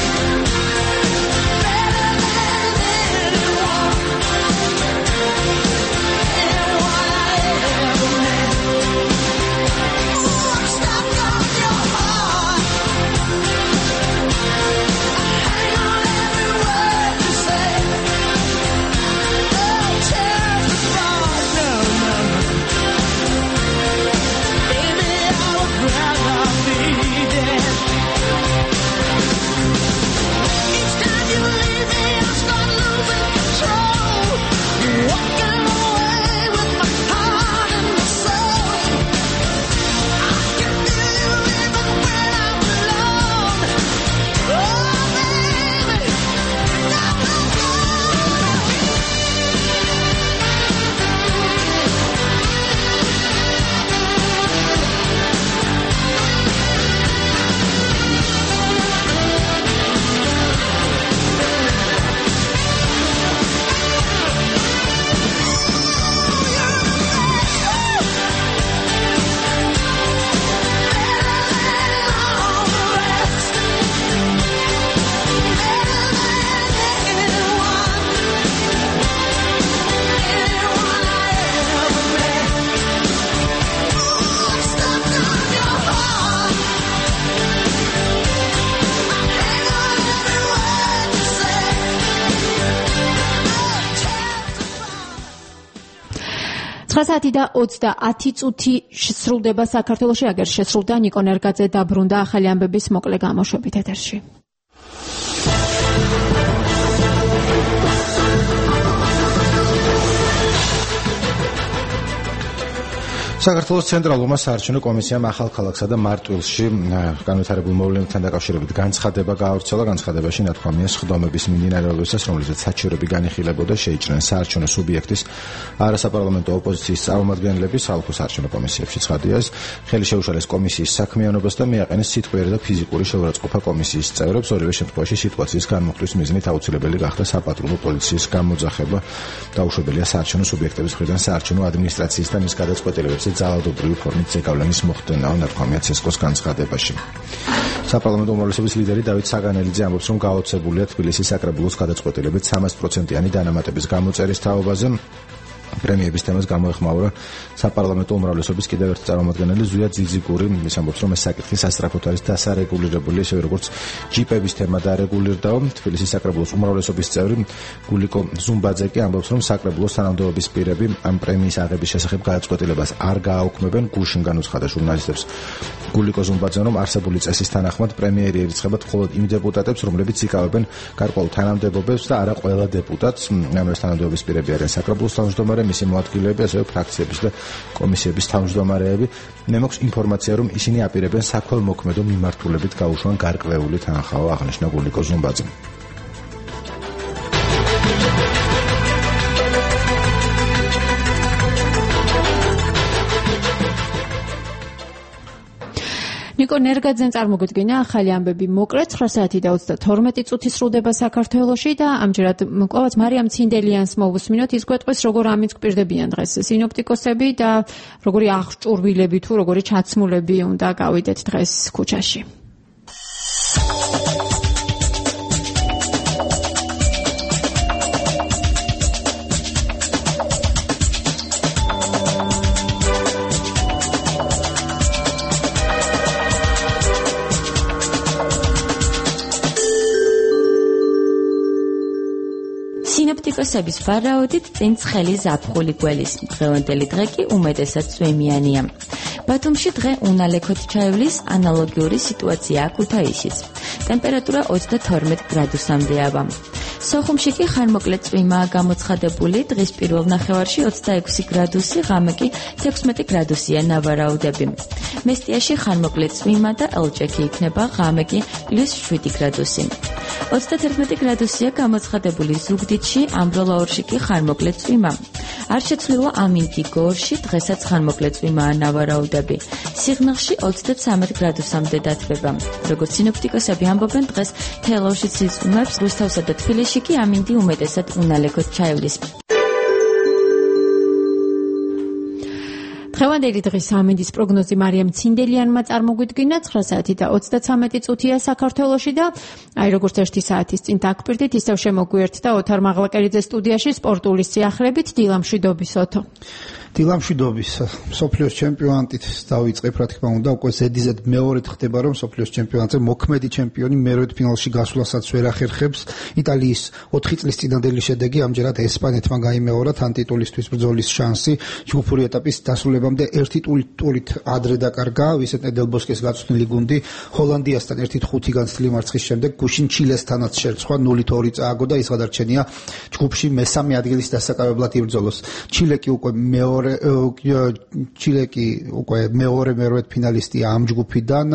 Better than anyone. Anyone I ever met. Ooh, I'm stuck on your heart. I hang on every word you say. Oh, tear us apart. No, no, no. ცხრა საათი და ოცდაათი წუთი სრულდება საქართველოში, აგერ შესრულდა ნიკო ნერგაძე დაბრუნდა ახალი ამბების მოკლე გამოშვებით ეთერში. საქართველოს ცენტრალურმა საარჩევნო კომისიამ ახალ ქალაქსა და მარტვილში განვითარებულ მოვლენებთან დაკავშირებით განცხადება გაავრცელა. განცხადებაში ნათქვამია სხდომების მიმდინარეობისას, რომლითაც საჩივრები განიხილებოდა, შეიჭრნენ საარჩევნო სუბიექტის არასაპარლამენტო ოპოზიციის წარმომადგენლები ხალხო საარჩევნო კომისიებში. ცხადია, ხელი შეუშალეს კომისიის საქმიანობას და მიაყენეს სიტყვიერი და ფიზიკური შეურაცხყოფა კომისიის წევრებს. ორივე შემთხვევაში სიტუაციის განმუხტვის მიზნით აუცილებელი გახდა საპატრულო პოლიციის გამოძახება. დაუშვებელია საარჩევნო სუბიექტების მხრიდან საარჩევნო ადმინისტრაციის და მის გადაწყვეტილებებზე ძალადობრივი ფორმით ზეგავლენის მოხდენაა, ნათქვამია ცესკოს განცხადებაში. საპარლამენტო უმრავლესობის ლიდერი დავით საგანელიძე ამბობს, რომ გაოცებულია თბილისის საკრებულოს გადაწყვეტილებით სამას პროცენტიანი დანამატების გამოწერის თაობაზე. პრემიების თემას გამოეხმაურა საპარლამენტო უმრავლესობის კიდევ ერთი წარმომადგენელი ზუია ძიძიგური. ის ამბობს, რომ ეს საკითხი სასწრაფოდ არის დასარეგულირებული, ისევე როგორც ჯიპების თემა დარეგულირდაო. თბილისის საკრებულოს უმრავლესობის წევრი გულიკო ზუმბაძე კი ამბობს, რომ საკრებულოს თანამდებობის პირები ამ პრემიის აღების შესახებ გადაწყვეტილებას არ გააუქმებენ. გუშინ განუცხადა ჟურნალისტებს გულიკო ზუმბაძე, რომ არსებული წესის თანახმად პრემიერი ერიცხება მხოლოდ იმ დეპუტატებს, რომლებიც იკავებენ გარკვეულ თანამდებობებს და არა ყველა დეპუტატს. ამ ეს თანამდებობის პირები არიან საკრებულოს თავმჯდომარე, მისი მოადგილეები, ასევე ფრაქციების და კომისიების თავმჯდომარეები. მე მაქვს ინფორმაცია, რომ ისინი აპირებენ საქველმოქმედო მიმართულებით გაუშვან გარკვეული თანხავა, აღნიშნა გულიკო ზუმბაძემ. ნიკო ნერგაძემ წარმოგვიდგინა ახალი ამბები მოკლედ ცხრა საათი და ოცდათორმეტი წუთი სრულდება საქართველოში და ამჯერად მკლავად მარიამ ცინდელიანს მოვუსმინოთ, ის გვეტყვის როგორ ამის გვპირდებიან დღეს სინოპტიკოსები და როგორი აღჭურვილები თუ როგორი ჩაცმულები უნდა გავიდეთ დღეს ქუჩაში. სინოპტიკოსების ვარაუდით წინ ცხელი ზაფხული გველის. დღევანდელი დღე კი უმეტესად წვიმიანია. ბათუმში დღე უნალექოთ ჩაივლის, ანალოგიური სიტუაცია ქუთაისშიც. ტემპერატურა ოცდათორმეტ გრადუსამდეა. სოხუმში კი ხანმოკლე წვიმაა გამოცხადებული, დღის პირველ ნახევარში ოცდაექვსი გრადუსი, ღამე კი თექვსმეტი გრადუსია ნავარაუდები. მესტიაში ხანმოკლე წვიმა და ელჭექი იქნება, ღამე კი პლუს შვიდი გრადუსი. ოცდათერთმეტი გრადუსია გამოცხადებული ზუგდიდში, ამბროლაურში კი ხანმოკლე წვიმა. არ შეცვლილა ამინდი გორში, დღესაც ხანმოკლე წვიმაა ნავარაუდები. სიღნაღში ოცდათვრამეტ გრადუსამდე დათბება. როგორც სინოპტიკოსები ამბობენ, დღეს თელავში ცისწვიმებს, რუსთავსა და თბილისში კი ამინდი უმეტესად უნალექოთ ჩაივლის. დღევანდელი დღის ამინდის პროგნოზი მარიამ ცინდელიანმა წარმოგვიდგინა. ცხრა საათი და ოცდათვრამეტი წუთია საქართველოში და აი როგორც ერთი საათის წინ დაგკვირდით, ისევ შემოგვიერთდა ოთარ მაღლაკერიძე სტუდიაში სპორტული სიახლებით. დილამშვიდობისოთო. დილამშვიდობის სოფლიოს ჩემპიონატით დავიწყებ, რა თქმა უნდა, უკვე ზედიზედ მეორედ ხდება, რომ სოფლიოს ჩემპიონატზე მოქმედი ჩემპიონი მერვედ ფინალში გასვლასაც ვერ ახერხებს. იტალიის ოთხი წლის წინანდელი შედეგი ამჯერად ესპანეთმა გაიმეორა თან ტიტულისთვის ბრძოლის შანსი. ჯგუფური ეტაპის დასრულებამდე ერთი ტურით ადრე დაკარგა ვისენტე დელ ბოსკეს გაწვრთნილი გუნდი. ჰოლანდიასთან ერთი ხუთი განცდილი მარცხის შემდეგ გუშინ ჩილესთანაც შერწყვა ნულით ორი წააგო და ის გადარჩენია ჯგუფში მესამე ადგილის დასაკავებლად იბრძოლოს. ჩილე კი უკვე მეორე ჩილე კი უკვე მეორე მერვედ ფინალისტია ამ ჯგუფიდან.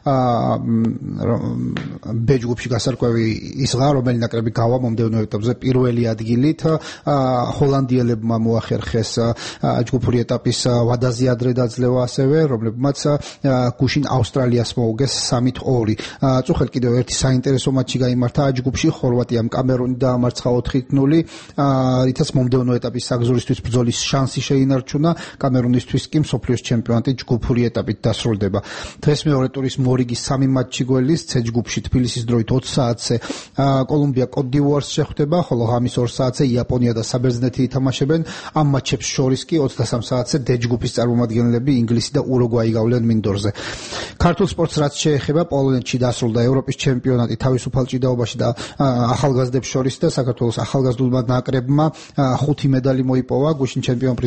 ბ ჯგუფში გასარკვევი ისღა, რომელი ნაკრები გავა მომდევნო ეტაპზე პირველი ადგილით. ჰოლანდიელებმა მოახერხეს ჯგუფური ეტაპის ვადაზე ადრე დაძლევა ასევე, რომლებმაც გუშინ ავსტრალიას მოუგეს სამით ორი. წუხელ კიდევ ერთი საინტერესო მატჩი გაიმართა ჯგუფში, ხორვატიამ კამერუნი დაამარცხა ოთხით ნული, რითაც მომდევნო ეტაპის საგზურისთვის ბრძოლის შანსი შეინარჩუნა. კამერუნისთვის კი მსოფლიოს ჩემპიონატი ჯგუფური ეტაპით დასრულდება. დღეს მეორე ტურის მორიგის სამი მატჩი გველის ცე ჯგუფში თბილისის დროით ოც საათზე კოლუმბია კოტ-დივუარს შეხვდება, ხოლო ღამის ორ საათზე იაპონია და საბერძნეთი ითამაშებენ. ამ მატჩებს შორის კი ოცდასამ საათზე დ ჯგუფის წარმომადგენლები ინგლისი და ურუგვაი გავლენ მინდორზე. ქართულ სპორტს რაც შეეხება, პოლონეთში დასრულდა ევროპის ჩემპიონატი თავისუფალ ჭიდაობაში და ახალგაზრდებს შორის და საქართველოს ახალგაზრდულმა ნაკრებმა ხუთი მედალი მოიპოვა. გუშინ ჩემპიონ პრიზიორები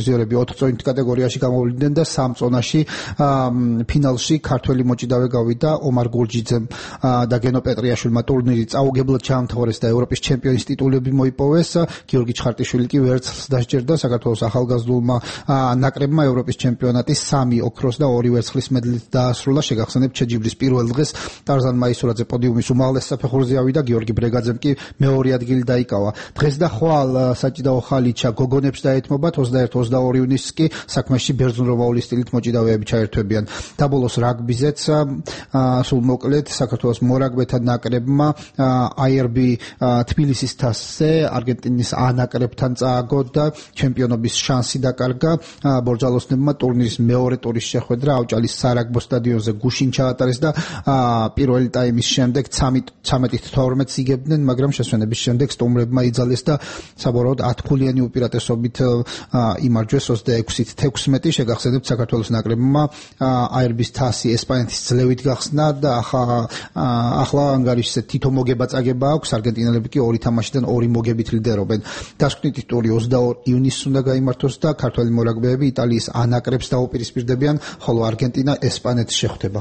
ოთხ კატეგორიაში გამოვიდნენ და სამ წონაში ფინალში ქართველი მოჭიდავე გავიდა ომარ გულჯიძემ და გენო პეტრიაშვილმა ტურნირი წაუგებლად ჩაამთავრეს და ევროპის ჩემპიონის ტიტულები მოიპოვეს. გიორგი ჩხარტიშვილი კი ვერცხლს დასჯერდა საქართველოს ახალგაზრდულმა ნაკრებმა ევროპის ჩემპიონატის სამი ოქროს და ორი ვერცხლის მედლით დაასრულა. შეგახსენებთ შეჯიბრის პირველ დღეს ტარზან მაისურაძე პოდიუმის უმაღლეს საფეხურზე ავიდა, გიორგი ბრეგაძემ კი მეორე ადგილი დაიკავა. დღეს და ხვალ საჭიდაო ხალიჩა გოგონებს დაეთმობათ ოცდაერთი ოცდაორი ივნისს კი საქმეში ბერძნულოვაული სტილით მოჭიდავეები ჩაერთვებიან. დაბოლოს რაგბიზეც სულ მოკლედ საქართველოს მორაგბეთა ნაკრებმა აი არ ბი თბილისის თასზე არგენტინის ა ნაკრებთან წააგო და ჩემპიონობის შანსი დაკარგა. ბორჯალოსნებმა ტურნირის მეორე ტურის შეხვედრა ავჭალის სარაგბო სტადიონზე გუშინ ჩაატარეს და პირველი ტაიმის შემდეგ ცამეტ თორმეტს იგებდნენ, მაგრამ შესვენების შემდეგ სტუმრებმა იძალეს და საბოლოოდ ათქულიანი უპირატესობით იმარჯვეს ოცდაექვსით თექვსმეტი. შეგახსენებთ საქართველოს ნაკრებმა აი არ ბის თასი ესპანეთის ძლევით გახსნა და ახლა ანგარიშზე თითო მოგება წაგება აქვს, არგენტინელები კი ორი თამაშიდან ორი მოგებით ლიდერობენ. დასკვნითი ტური ოცდაორი ივნისს უნდა გაიმართოს და ქართველი მორაგბეები იტალიის ა ნაკრებს დაუპირისპირდებიან, ხოლო არგენტინა ესპანეთს შეხვდება.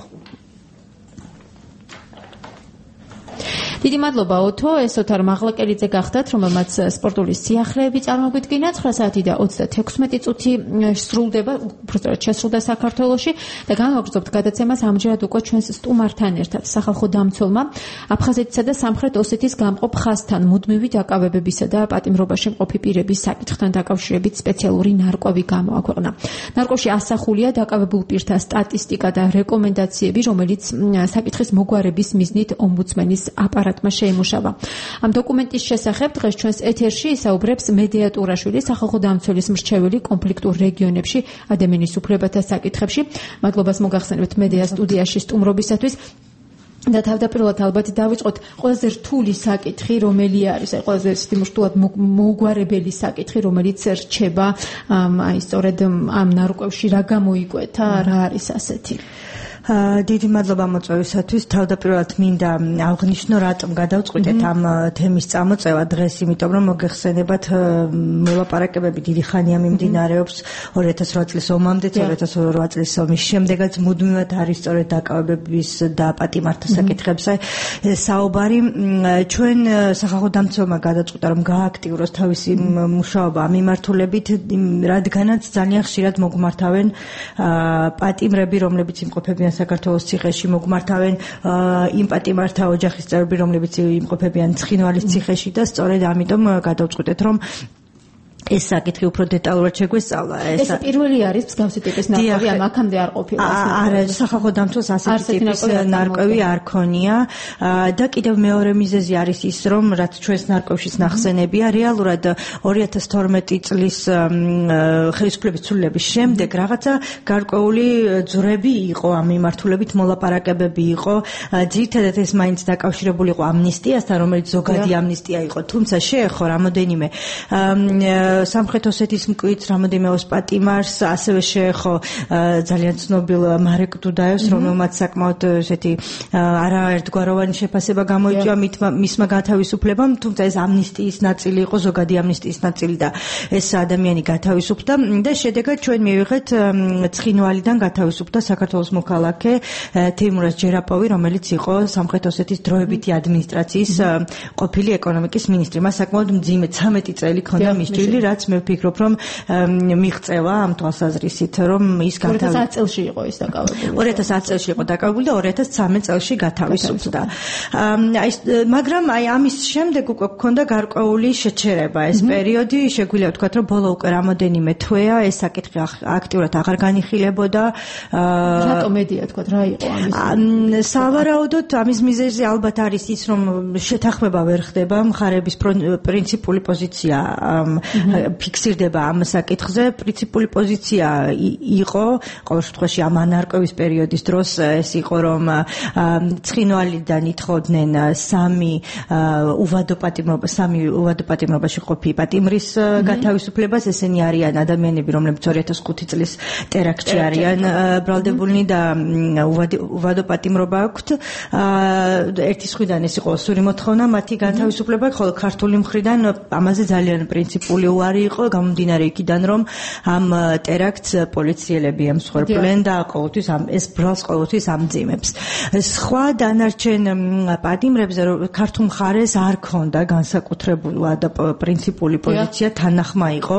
დიდი მადლობა ოთო, ეს ოთარ მაღლაკელიძე გახდათ, რომელმაც სპორტული სიახლეები წარმოგვიდგინა. ცხრა საათი და ოცდათექვსმეტი წუთი სრულდება, უბრალოდ შესრულდა საქართველოში და განვაგრძობთ გადაცემას ამჯერად უკვე ჩვენს სტუმართან ერთად, სახალხო დამცველმა აფხაზეთისა და სამხრეთ ოსეთის გამყოფ ხაზთან მუდმივი დაკავებებისა და პატიმრობაში მყოფი პირების საკითხთან დაკავშირებით სპეციალური ნარკვევი გამოაქვეყნა. ნარკვევში ასახულია დაკავებულ პირთა სტატისტიკა და რეკომენდაციები, რომელიც საკითხის მოგვარების მიზნით ომბუდსმენის აპარატ შეიმუშავა. ამ დოკუმენტის შესახებ დღეს ჩვენს ეთერში ისაუბრებს მედია ტურაშვილი, სახალხო დამცველის მრჩეველი კონფლიქტურ რეგიონებში ადამიანის უფლებათა საკითხებში. მადლობას მოგახსენებთ მედია სტუდიაში სტუმრობისათვის. და თავდაპირველად ალბათ დავიწყოთ ყველაზე რთული საკითხი, რომელი არის, აი ყველაზე სტიმულურად მოგვარებელი საკითხი, რომელიც რჩება აი სწორედ ამ ნარკვევში რა გამოიკვეთა, რა არის ასეთი. დიდი მადლობა მოწვევისათვის. თავდაპირველად მინდა აღნიშნო, რატომ გადავწყვიტეთ ამ თემის წამოწევა დღეს, იმიტომ რომ მოგეხსენებათ მოლაპარაკებები დიდი ხანია მიმდინარეობს ორი ათას რვა წლის ომამდე, ორი ათას რვა წლის ომის შემდეგაც მუდმივად არის სწორედ დაკავებების და პატიმართა საკითხებზე საუბარი. ჩვენ სახალხო დამცველმა გადაწყვიტა, რომ გააქტიუროს თავისი მუშაობა ამ მიმართულებით, რადგანაც ძალიან ხშირად მოგმართავენ პატიმრები, რომლებიც იმყოფებიან საქართველოს ციხეში, მოგმართავენ იმ პატიმართა ოჯახის წევრები, რომლებიც იმყოფებიან ცხინვალის ციხეში და სწორედ ამიტომ გადავწყვიტეთ, რომ ეს საკითხი უფრო დეტალურად შეგვესწავლა. ეს პირველი არის მსგავსი ტიპის ნარკვევი, ამ აქამდე არ ყოფილა. არა, სახალხო დამცველს ასეთი ტიპის ნარკვევი არ ქონია და კიდევ მეორე მიზეზი არის ის, რომ რაც ჩვენს ნარკვევშიც ნახსენებია, რეალურად ორი ათას თორმეტი წლის ხელისუფლების ცვლილების შემდეგ რაღაცა გარკვეული ძვრები იყო ამ მიმართულებით, მოლაპარაკებები იყო. ძირითადად ეს მაინც დაკავშირებული იყო ამნისტიასთან, რომელიც ზოგადი ამნისტია იყო, თუმცა შეეხო რამოდენიმე სამხრეთ ოსეთის მკვიდრ რამოდენიმე პატიმარს, ასევე შეეხო ძალიან ცნობილ მარეკ დუდაევს, რომელმაც საკმაოდ ესეთი არაერთგვაროვანი შეფასება გამოიწვია მისმა გათავისუფლებამ, თუმცა ეს ამნისტიის ნაწილი იყო, ზოგადი ამნისტიის ნაწილი და ეს ადამიანი გათავისუფლდა და შედეგად ჩვენ მივიღეთ ცხინვალიდან გათავისუფლდა საქართველოს მოქალაქე თეიმურაზ ჯერაპოვი, რომელიც იყო სამხრეთ ოსეთის დროებითი ადმინისტრაციის ყოფილი ეკონომიკის მინისტრი. მას საკმაოდ მძიმე ცამეტი წელი ჰქონდა მისჯილი, რაც მე ვფიქრობ, რომ მიღწევა ამ თვალსაზრისით, რომ ის ორი ათას ათი წელში იყო ის დაკავებული. ორი ათას ათი წელში იყო დაკავებული და ორი ათას ცხრამეტ წელში გათავისუფლდა. აი მაგრამ აი ამის შემდეგ უკვე გქონდა გარკვეული შეჩერება. ეს პერიოდი შეგვიძლია ვთქვათ, რომ ბოლო უკვე რამოდენიმე თვეა ეს საკითხი აქტიურად აღარ განიხილებოდა. რატომ მედია თქვათ, რა იყო ამის? სავარაუდოდ ამის მიზეზი ალბათ არის ის, რომ შეთანხმება ვერ ხდება, მხარების პრინციპული პოზიცია ფიქსირდება ამ საკითხზე. პრინციპული პოზიცია იყო ყოველ შემთხვევაში ამ ანარკვევის პერიოდის დროს ეს იყო, რომ ცხინვალიდან ითხოვდნენ სამი უვადო პატიმრობა, სამი უვადო პატიმრობაში ყოფი პატიმრის გათავისუფლებას. ესენი არიან ადამიანები, რომლებიც ორი ათას ხუთი წლის ტერაქტში არიან ბრალდებულნი და უვადო პატიმრობა აქვთ. ერთის მხრიდან ეს იყო სრული მოთხოვნა მათი გათავისუფლება, ხოლო ქართული მხრიდან ამაზე ძალიან პრინციპული მთავარი იყო გამომდინარე იქიდან რომ ამ ტერაქტს პოლიციელები ემსხვერპლენ და ყოველთვის ამ ეს ბრალს ყოველთვის ამძიმებს. სხვა დანარჩენ პატიმრებზე ქართულ მხარეს არ ქონდა განსაკუთრებულად და პრინციპული პოზიცია, თანახმა იყო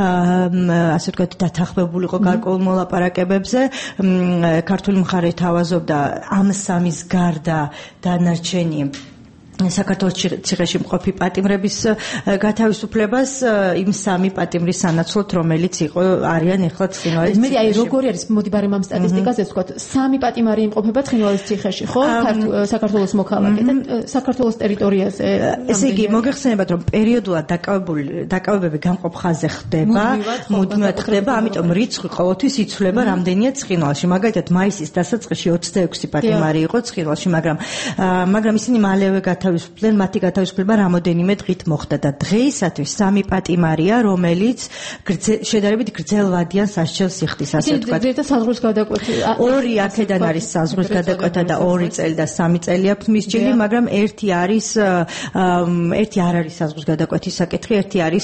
ასე ვთქვათ დათანხმებული იყო გარკვეულ მოლაპარაკებებზე. ქართული მხარე თავაზობდა ამ სამის გარდა დანარჩენი საქართველოს ციხეში მყოფი პატიმრების გათავისუფლებას იმ სამი პატიმრის სანაცვლოდ, რომელიც იყო არიან ეხლა ცხინვალის ციხეში. მე აი როგორი არის მოდი ბარემ ამ სტატისტიკაზე ვთქვათ, სამი პატიმარი იმყოფება ცხინვალის ციხეში, ხო? საქართველოს მოქალაქე და საქართველოს ტერიტორიაზე. ესე იგი, მოგეხსენებათ, რომ პერიოდულად დაკავებული დაკავებები გამყოფ ხაზზე ხდება, მუდმივად ხდება, ამიტომ რიცხვი ყოველთვის იცვლება რამდენია ცხინვალში. მაგალითად, მაისის დასაწყისში ოცდაექვსი პატიმარი იყო ცხინვალში, მაგრამ მაგრამ ისინი მალევე გათავისუფლდნენ. მათი გათავისუფლება რამოდენიმე დღით მოხდა და დღეისათვის სამი პატიმარია, რომელიც შედარებით გრძელვადიან სასჯელს იხდის, ასე ვთქვათ. ზედა საზღვრის გადაკვეთი. ორი აქედან არის საზღვრის გადაკვეთა და ორი წელი და სამი წელი აქვს მისჯილი, მაგრამ ერთი არის ერთი არ არის საზღვრის გადაკვეთის საკითხი, ერთი არის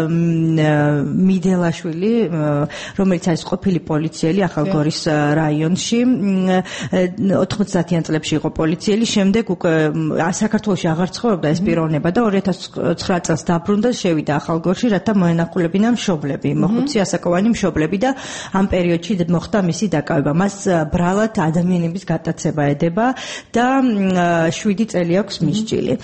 მიდელაშვილი, რომელიც არის ყოფილი პოლიციელი ახალგორის რაიონში. ოთხმოცდაათიან წლებში იყო პოლიციელი, შემდეგ უკვე საქართველოს აღარ ცხოვრობდა ეს პიროვნება და ორი ათას ცხრა წელს დაბრუნდა, შევიდა ახალგორში, რათა მოენახულებინა მშობლები, მოხუცი ასაკოვანი მშობლები და ამ პერიოდში მოხდა მისი დაკავება. მას ბრალად ადამიანების გატაცება ედება და შვიდი წელი აქვს მისჯილი.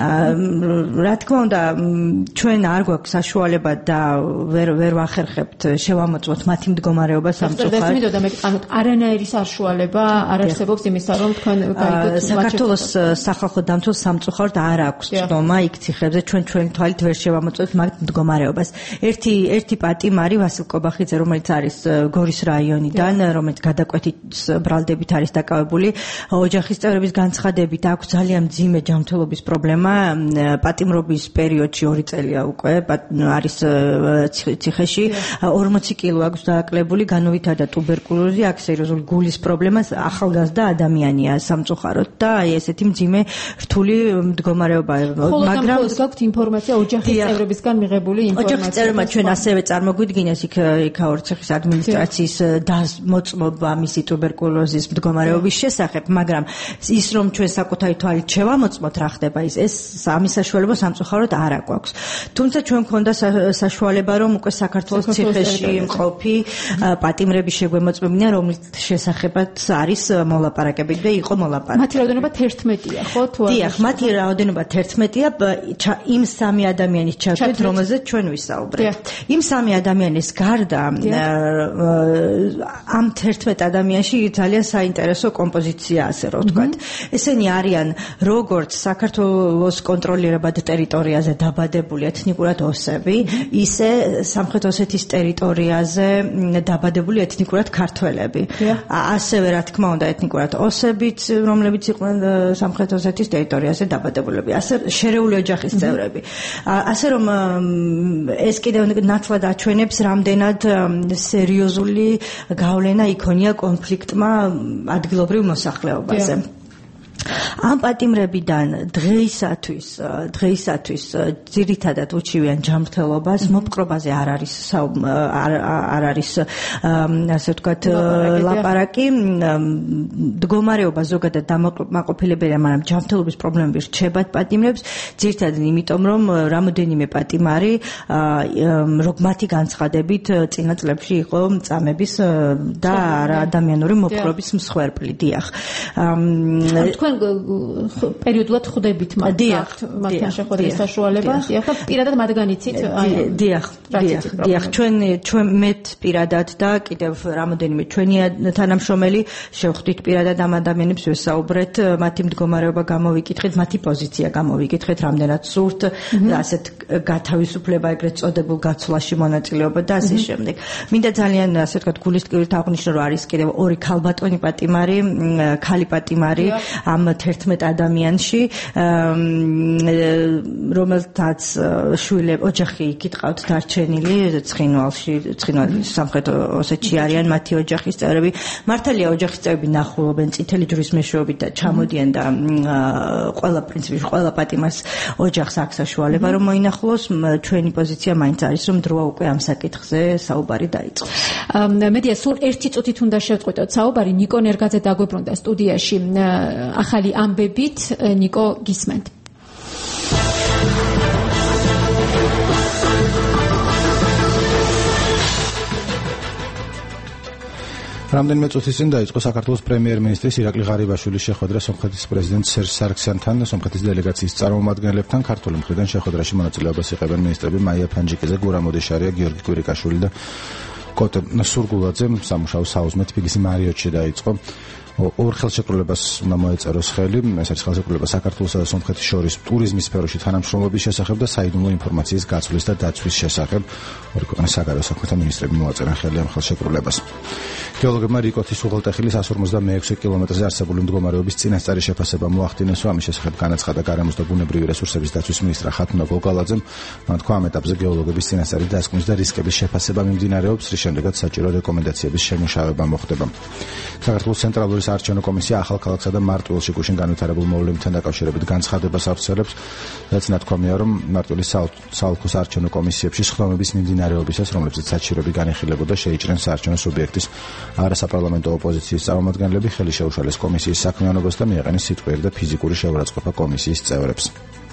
რა თქმა უნდა, ჩვენ არ გვაქვს საშუალება და ვერ ვერ ვახერხებთ შევამოწმოთ მათი მდგომარეობა სამწუხაროდ. ეს მინდოდა მე ანუ არანაირი საშუალება არ არსებობს იმისა, რომ თქვენ გაიგოთ საქართველოს სახალხო დამცველს სამწუხაროდ არ აქვს ცნობა იქ ციხებზე, ჩვენ ჩვენი თვალით ვერ შევამოწმოთ მათ მდგომარეობას. ერთი ერთი პატიმარი ვასილ კობახიძე, რომელიც არის გორის რაიონიდან, რომელიც გადაკვეთის ბრალდებით არის დაკავებული, ოჯახის წევრების განცხადებით აქვს ძალიან მძიმე ჯანმრთელობის პრობლემა. პატიმრობის პერიოდში ორი წელია უკვე არის ციხეში, ორმოცი კილო აქვს დააკლებული, განუვითარდა ტუბერკულოზი, აქვს სერიოზული გულის პრობლემა, ახალგაზრდა ადამიანია სამწუხაროდ და აი ესეთი მძიმე რთული მდგომარეობა, მაგრამ გაქვთ ინფორმაცია ოჯახის წევრებისგან მიღებული ინფორმაცია. ოჯახის წევრებმა ჩვენ ასევე წარმოგვიდგინეს იქ იქაურ ციხის ადმინისტრაციის მოწმობა მისი ტუბერკულოზის მდგომარეობის შესახებ, მაგრამ ის რომ ჩვენ საკუთარი თვალით შევამოწმოთ რა ხდება ის ეს ამის საშუალება სამწუხაროდ არ აქვს. თუმცა ჩვენ გქონდა საშუალება რომ უკვე საქართველოს ციხეში მყოფი პატიმრები შეგვემოწმებინა, რომლის შესახებაც არის მოლაპარაკებები და იყო მოლაპარაკება. მათი რაოდენობა თერთმეტია, ხო? დიახ, მათი რაოდენობა თერთმეტია იმ სამი ადამიანის ჩათვლით, რომელზეც ჩვენ ვისაუბრეთ. იმ სამი ადამიანის გარდა ამ თერთმეტ ადამიანში ძალიან საინტერესო კომპოზიცია, ასე რომ ვთქვათ. ესენი არიან როგორც საქართველოს კონტროლირებად ტერიტორიაზე დაბადებული ეთნიკურად ოსები, ისე სამხრეთ ოსეთის ტერიტორიაზე დაბადებული ეთნიკურად ქართველები. ასევე რა თქმა უნდა ეთნიკურად ოსებიც, რომლებიც იყვნენ სამხრეთ ოსეთის ტერიტორიაზე დაბადებულები, ასე შერეული ოჯახის წევრები. ასე რომ ეს კიდევ ნათლად აჩვენებს, რამდენად სერიოზული გავლენა იქონია კონფლიქტმა ადგილობრივ მოსახლეობაზე. ამ პატიმრებიდან დღეისათვის დღეისათვის ძირითადად უჩივიან ჯანმრთელობას, მოპყრობაზე არ არის არ არის ასე ვთქვათ ლაპარაკი, მდგომარეობა ზოგადად დამაკმაყოფილებელია, მაგრამ ჯანმრთელობის პრობლემები რჩებათ პატიმრებს, ძირითადად იმიტომ რომ რამოდენიმე პატიმარი მათი განცხადებით წინა წლებში იყო წამების და ადამიანური მოპყრობის მსხვერპლი. დიახ. თქვენ პერიოდულად ხვდებით მათთან შეხვედრის საშუალება, დიახ, და პირადად მათგან იცით? დიახ, დიახ, დიახ, ჩვენ ჩვენ მეც პირადად და კიდევ რამოდენიმე ჩვენი თანამშრომელი შევხვდით პირადად ამ ადამიანებს, ვესაუბრეთ, მათი მდგომარეობა გამოვიკითხეთ, მათი პოზიცია გამოვიკითხეთ, რამდენად სურთ ასეთ გათავისუფლება, ეგრეთ წოდებულ გაცვლაში მონაწილეობა და ასე შემდეგ. მინდა ძალიან ასე ვთქვათ გულისტკივრით აღვნიშნო, რომ არის კიდევ ორი ქალბატონი პატიმარი, ქალი პატიმარი ამ ერთმეტ ადამიანში, რომელთაც შვილები, ოჯახი გიტყავთ დარჩენილი ცხინვალში, ცხინვალის სამხრეთ ოსეთში არიან მათი ოჯახის წევრები. მართალია ოჯახის წევრები ნახულობენ წითელი ჯვრის მეშვეობით და ჩამოდიან და ყველა პრინციპში ყველა პატიმარს ოჯახს აქვს საშუალება რომ მოინახულოს. ჩვენი პოზიცია მაინც არის რომ დროა უკვე ამ საკითხზე საუბარი დაიწყოს. მედია სულ ერთი წუთით უნდა შევწყვეტოთ საუბარი. ნიკო ნერგაძე დაგვიბრუნდა სტუდიაში ახალი ამბებით. ნიკო, გისმენთ. რამდენიმე წუთის წინ დაიწყო საქართველოს პრემიერ-მინისტრის ირაკლი ღარიბაშვილის შეხვედრა სომხეთის პრეზიდენტ სერჟ სარქსიანთან და სომხეთის დელეგაციის წარმომადგენლებთან. ქართული მხრიდან შეხვედრაში მონაწილეობას იღებენ მინისტრები მაია ფანჯიკიძე, გურამ ოდეშარია, გიორგი კვირიკაშვილი და კოტე სურგულაძე. სამუშაო საუზმე თბილისი მარიოტში დაიწყო. ორ ხელშეკრულებას უნდა მოეწეროს ხელი. ეს არის ხელშეკრულება საქართველოსა და სომხეთის შორის ტურიზმის სფეროში თანამშრომლობის შესახებ და საიდუმლო ინფორმაციის გაცვლის და დაცვის შესახებ. ორი ქვეყნის საგარეო საქმეთა მინისტრები მოაწერენ ხელი ამ ხელშეკრულებას. გეოლოგებმა რიკოთის უღელტეხილის εκατს ორმოცდამეექვსე კილომეტრზე არსებული მდგომარეობის წინასწარი შეფასება მოახდინეს, რომ ამის შესახებ განაცხადა გარემოს და ბუნებრივი რესურსების დაცვის მინისტრ ხათუნა გოგალაძემ. მან თქვა, ამ ეტაპზე გეოლოგების წინასწარი დასკვნის და რისკების შეფასება მიმდინარეობს, რის შემდეგაც საჭირო რეკომენდაციების შემუშავება მოხდება. საქართველოს ცენტრალური საარჩევნო კომისია ახალ ქალაქსა და მარტვილში გუშინ განვითარებულ მოვლენებთან დაკავშირებით განცხადებას ავრცელებს. რაც ნათქვამია, რომ მარტვილის საოლქო საარჩევნო კომისიებში სხდომების მიმდინარეობისას, რომლებზეც საჭიროები განიხილებოდა, შეიჭრნენ საარჩევნო სუბიექტის არასაპარლამენტო ოპოზიციის წარმომადგენლები, ხელი შეუშალეს კომისიის საქმიანობას და მიაყენეს სიტყვიერი და ფიზიკური შეურაცხყოფა კომისიის წევრებს.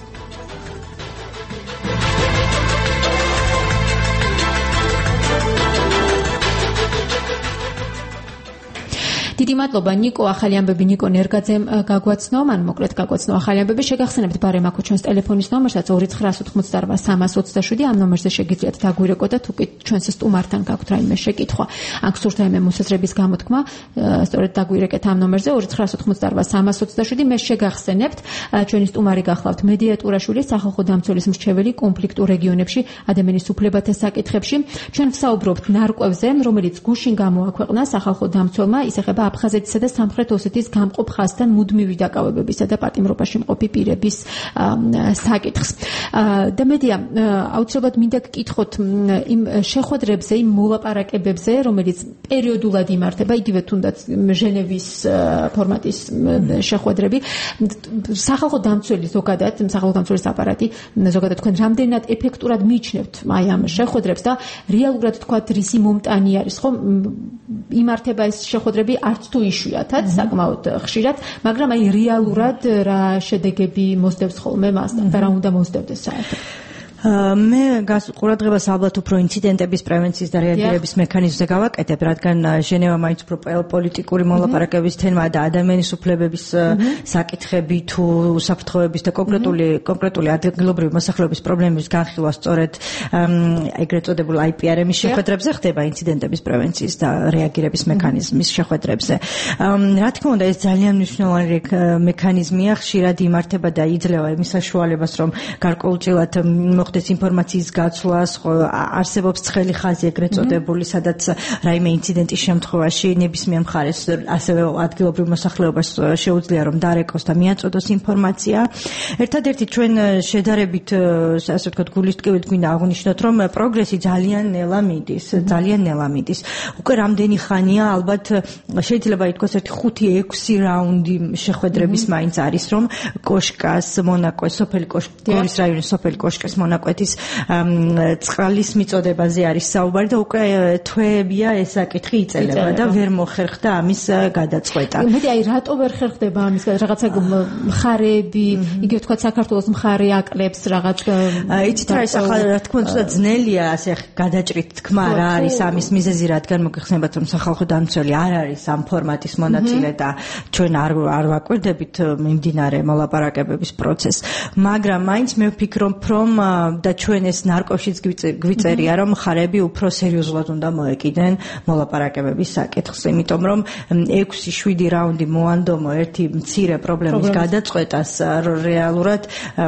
დიდი მადლობა ნიკო. ახალი ამბები ნიკო ნერგაძემ გაგვაცნო, მან მოკლედ გაგვაცნო ახალი ამბები. შეგახსენებთ ბარემ აქ ჩვენს ტელეფონის ნომერსაც ორი ცხრა ოთხმოცდა რვა სამას ოცდაშვიდი. ამ ნომერზე შეგიძლიათ დაგვირეკოთ და თუ კი ჩვენს სტუმართან გაქვთ რაიმე შეკითხვა, აქ სურთ რაიმე მოსაზრების გამოთქმა, სწორედ დაგვირეკეთ ამ ნომერზე ორი ცხრა ოთხმოცდა რვა სამას ოცდაშვიდი. მე შეგახსენებთ, ჩვენი სტუმარი გახლავთ მედია ტურაშვილი, სახალხო დამცველის მრჩეველი კონფლიქტურ რეგიონებში ადამიანის უფლებათა საკითხებში. ჩვენ ვსაუბრობთ ნარკვევზე, რომელიც გუშინ გამოაქვეყნა სახალხო დამცველმა, ისეხება აფხაზეთისა და სამხრეთ ოსეთის გამყოფ ხაზთან მუდმივი დაკავებებისა და პატიმრობაში მყოფი პირების საკითხს. და მედია, აუცილებლად მინდა გკითხოთ იმ შეხვედრებზე, იმ მოლაპარაკებებზე, რომელიც პერიოდულად იმართება, იგივე თუნდაც ჟენევის ფორმატის შეხვედრები. სახალხო დამცველი ზოგადად, სახალხო დამცველის აპარატი ზოგადად თქვენ რამდენად ეფექტურად მიიჩნევთ აი ამ შეხვედრებს და რეალურად თქვათ რისი მომტანი არის, ხო? იმართება ეს შეხვედრები არც თუ იშვიათად, საკმაოდ ხშირად, მაგრამ აი რეალურად რა შედეგები მოსდევს ხოლმე მასთან და რა უნდა მოსდევდეს საერთოდ? მე ყურადღებას ალბათ უფრო ინციდენტების პრევენციის და რეაგირების მექანიზმზე გავაკეთებ, რადგან ჟენევა მაინც უფრო პოლიტიკური მოლაპარაკების თემა და ადამიანის უფლებების საკითხები თუ უსაფრთხოების და კონკრეტული კონკრეტული ადგილობრივი მოსახლეობის პრობლემების განხილვა სწორედ ეგრეთ წოდებულ აი პი არ ემის შეხვედრებზე ხდება, ინციდენტების პრევენციის და რეაგირების მექანიზმის შეხვედრებზე. რა თქმა უნდა, ეს ძალიან მნიშვნელოვანი მექანიზმია, ხშირად იმართება და იძლევა იმის საშუალებას, რომ გარკვეულწილად მოხდეს ინფორმაციის გაცვლა, არსებობს ცხელი ხაზი ეგრეთ წოდებული, სადაც რაიმე ინციდენტის შემთხვევაში ნებისმიერ მხარეს ასევე ადგილობრივ მოსახლეობას შეუძლია რომ დარეკოს და მიაწოდოს ინფორმაცია. ერთადერთი ჩვენ შედარებით, ასე ვთქვათ, გულისტკივით გვინდა აღვნიშნოთ, რომ პროგრესი ძალიან ნელა მიდის, ძალიან ნელა მიდის. უკვე რამდენი ხანია, ალბათ შეიძლება ითქვას ერთი ხუთი ექვსი რაუნდი შეხვედრების მაინც არის, რომ კოშკას, მონაკოს, სოფელი კოშკის, გორის რაიონის სოფელი კოშკის მონაკვეთის წყლის მიწოდებაზე არის საუბარი და უკვე თვეებია ეს საკითხი იწელება და ვერ მოხერხდა ამის გადაწყვეტა. მეტი აი რატო ვერ ხერხდება ამის რაღაცა მხარეები, იგივე თქვა საქართველოს მხარე აკლებს რაღაც იცით რა ის ახლა რა თქმა უნდა ძნელია ასე გადაჭრით თქმა რა არის ამის მიზეზი, რადგან მოგეხსენებათ რომ სახალხო დამცველი არ არის ამ ფორმატის მონაწილე და ჩვენ არ არ ვაკვირდებით მიმდინარე მოლაპარაკებების პროცესს, მაგრამ მაინც მე ვფიქრობ რომ და ჩვენ ეს ნარკოშიც გვიწერია, რომ მხარეები უფრო სერიოზულად უნდა მოეკიდნენ მოლაპარაკებების საკითხს, იმიტომ რომ ექვსი შვიდი რაუნდი მოანდომო ერთი მცირე პრობლემის გადაწყვეტას რეალურად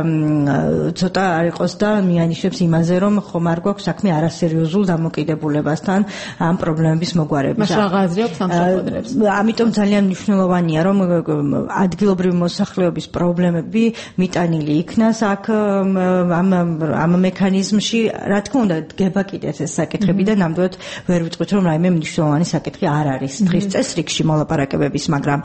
ცოტა არ იყოს და მიანიშნებს იმაზე, რომ ხომ არ გვაქვს საქმე არასერიოზულ დამოკიდებულებასთან ამ პრობლემების მოგვარების. მას რა აზრი აქვს ამ საკითხებს? ამიტომ ძალიან მნიშვნელოვანია, რომ ადგილობრივი მოსახლეობის პრობლემები მიტანილი იქნას აქ ამ ამ მექანიზმში. რა თქმა უნდა, დგება კიდეც ეს საკითხები და ნამდვილად ვერ ვიტყვით, რომ რაიმე მნიშვნელოვანი საკითხი არ არის დღის წესრიგში მოლაპარაკებების, მაგრამ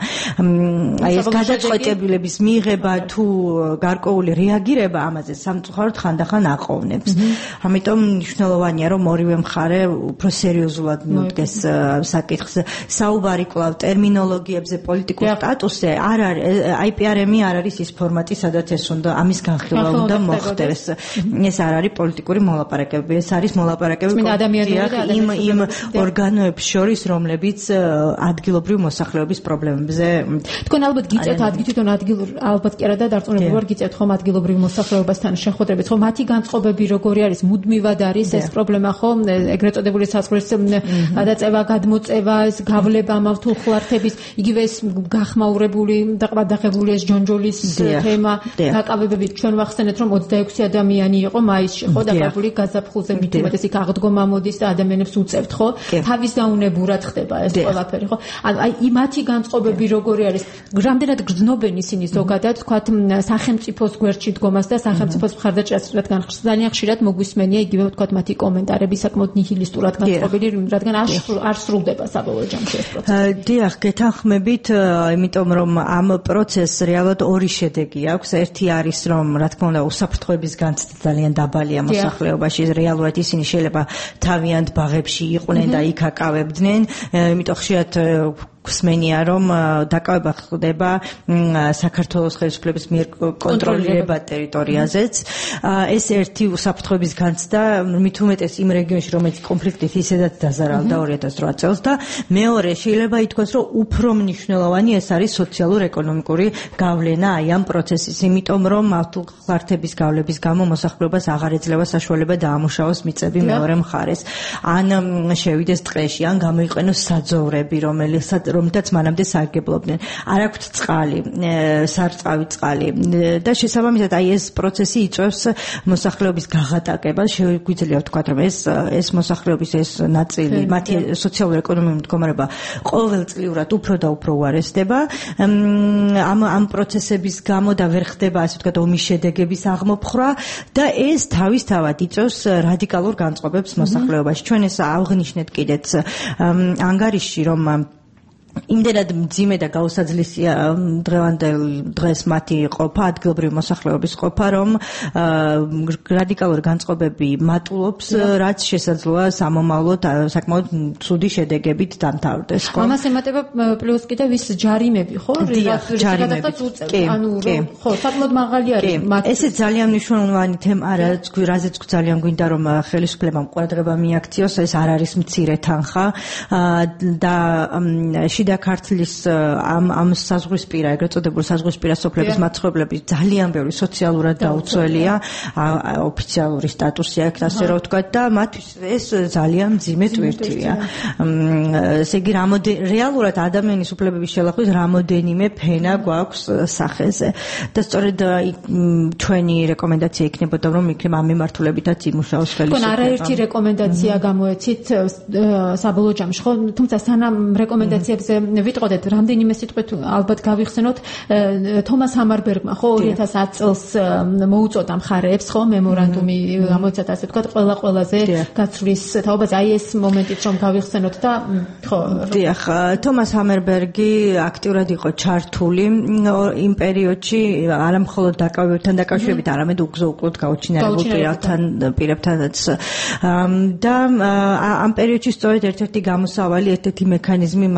აი ეს გადაწყვეტილების მიღება თუ გარკვეული რეაგირება ამაზე სამწუხაროდ ხანდახან აყოვნებს. ამიტომ მნიშვნელოვანია, რომ ორივე მხარე უფრო სერიოზულად მიუდგეს საკითხს. საუბარი კვლავ ტერმინოლოგიებზე, პოლიტიკურ სტატუსზე არ არის, აი პი არ ემი არ არის ის ფორმატი, სადაც ეს უნდა ამის განხილვა უნდა მოხდეს. ეს არ არის პოლიტიკური მოლაპარაკებები, ეს არის მოლაპარაკებები იმ იმ ორგანოებს შორის, რომლებიც ადგილობრივ მოსახლეობის პრობლემებზე. თქვენ ალბათ გიწევთ ადგილ თვითონ ადგილ ალბათ კი არა და დარწმუნებული ვარ გიწევთ ხომ ადგილობრივ მოსახლეობასთან შეხვედრებით, ხომ მათი განწყობები როგორი არის, მუდმივად არის ეს პრობლემა, ხო, ეგრეთ წოდებული საზღვრის გადაწევა, გადმოწევა, ეს გავლება ამავთულ ხლართების, იგივე ეს გახმაურებული და ყბადაღებული ეს ჯონჯოლის თემა, დაკავებები. ჩვენ ვახსენეთ, რომ ოცდაექვსი ადამიანი იყო მაისში, ხო, დაკავებული გაზაფხულზე, მით უმეტეს იქ აღდგომა მოდის და ადამიანებს უწევთ, ხო? თავის დაუნებურად ხდება ეს ყველაფერი, ხო? აი მათი განწყობები როგორი არის? რამდენად გრძნობენ ისინი ზოგადად, თქვათ, სახელმწიფოს გვერდში დგომას და სახელმწიფოს მხარდაჭერას, რადგან ძალიან ხშირად მოგვისმენია იგივე თქვათ მათი კომენტარები საკმაოდ ნიჰილისტურად განწყობილი, რადგან არ სრულდება საბოლოო ჯამში ეს პროცესი. დიახ, გეთანხმებით, იმიტომ რომ ამ პროცესს რეალურად ორი შედეგი აქვს. ერთი არის, რომ რა თქმა უნდა უსაფრთხოების განცდა ძალიან დაბალია მოსახლეობაში, რეალურად ისინი შეიძლება თავიანთ ბაღებში იყვნენ და იქ აკავებდნენ, იმიტომ ხშირად გვსმენია, რომ დაკავება ხდება საქართველოს ხელისუფლების მიერ კონტროლირებად ტერიტორიაზეც. ეს ერთი უსაფრთხოების განცდა, მით უმეტეს იმ რეგიონში, რომელიც კონფლიქტით ისედაც დაზარალდა ორი ათას რვა წელს და მეორე შეიძლება ითქვას, რომ უფრო მნიშვნელოვანი ეს არის სოციალურ-ეკონომიკური გავლენა აი ამ პროცესის, იმიტომ რომ მათი ხლართების გავლების გამო მოსახლეობას აღარ ეძლევა საშუალება დაამუშავოს მიწები მეორე მხარეს. ან შევიდეს ტყეში, ან გამოიყენოს საძოვრები, რომელსაც რომლითაც მანამდე სარგებლობდნენ. არ აქვთ წყალი, სარწყავი წყალი და შესაბამისად აი ეს პროცესი იწვევს მოსახლეობის გაღატაკებას. შეგვიძლია ვთქვათ, რომ ეს ეს მოსახლეობის ეს ნაწილი, მათი სოციალურ-ეკონომიკური მდგომარეობა ყოველწლიურად უფრო და უფრო უარესდება. ამ ამ პროცესების გამო და ვერ ხდება ასე ვთქვათ ომის შედეგების აღმოფხვრა და ეს თავისთავად იწვევს რადიკალურ განწყობებს მოსახლეობაში. ჩვენ ეს აღნიშნეთ კიდეც ანგარიშში, რომ იმდენად მძიმე და გაუსაძლისია დღევანდელ დღეს მათი ყოფა, ადგილობრივი მოსახლეობის ყოფა, რომ რადიკალური განწყობები მატულობს, რაც შესაძლოა სამომავლოდ საკმაოდ ცუდი შედეგებით დამთავრდეს. ამას ემატება პლუს კიდევ ის ჯარიმები, ხო? ჯარიმები. ანუ ხო, საკმაოდ მაღალი არის მათ. ესე ძალიან მნიშვნელოვანი თემა, რაზეც ძალიან გვინდა რომ ხელისუფლებამ ყურადღება მიაქციოს, ეს არ არის მცირე თანხა და შიდა ქართლის ამ ამ საზღვრისპირა, ეგრეთ წოდებული საზღვრისპირა სოფლების მაცხოვრებლები ძალიან ბევრი სოციალურად დაუცველია, ოფიციალური სტატუსი აქვს, ასე რომ ვთქვათ და მათთვის ეს ძალიან მძიმე ტვირთია. ესე იგი, რეალურად ადამიანის უფლებების შელახვის რამოდენიმე ფენა გვაქვს სახეზე და სწორედ ჩვენი რეკომენდაცია იქნებოდა, რომ იქნება ამ მიმართულებითაც იმუშაოს ხელისუფლება. თქვენ არაერთი რეკომენდაცია გამოეცით საბოლოო ჯამში, ხო? თუმცა სანამ რეკომენდაციებზე ვიტყოდეთ, რამდენიმე სიტყვით ალბათ გავიხსენოთ, თომას ჰამარბერგმა ხო ორი ათას ათ წელს მოუწოდა მხარეებს, ხო, მემორანდუმი გამოიცა, ასე ვთქვათ, ყველა ყველაზე გაცვლის თაობაზე. აი ეს მომენტიც რომ გავიხსენოთ და ხო. დიახ, თომას ჰამარბერგი აქტიურად იყო ჩართული იმ პერიოდში, არა მხოლოდ დაკავებებთან დაკავშირებით, არამედ უგზო-უკვლოდ გაუჩინარებულ პირებთან პირებთანაც. და ამ პერიოდში სწორედ ერთ-ერთი გამოსავალი, ერთ-ერთი მექანიზმი მან რომ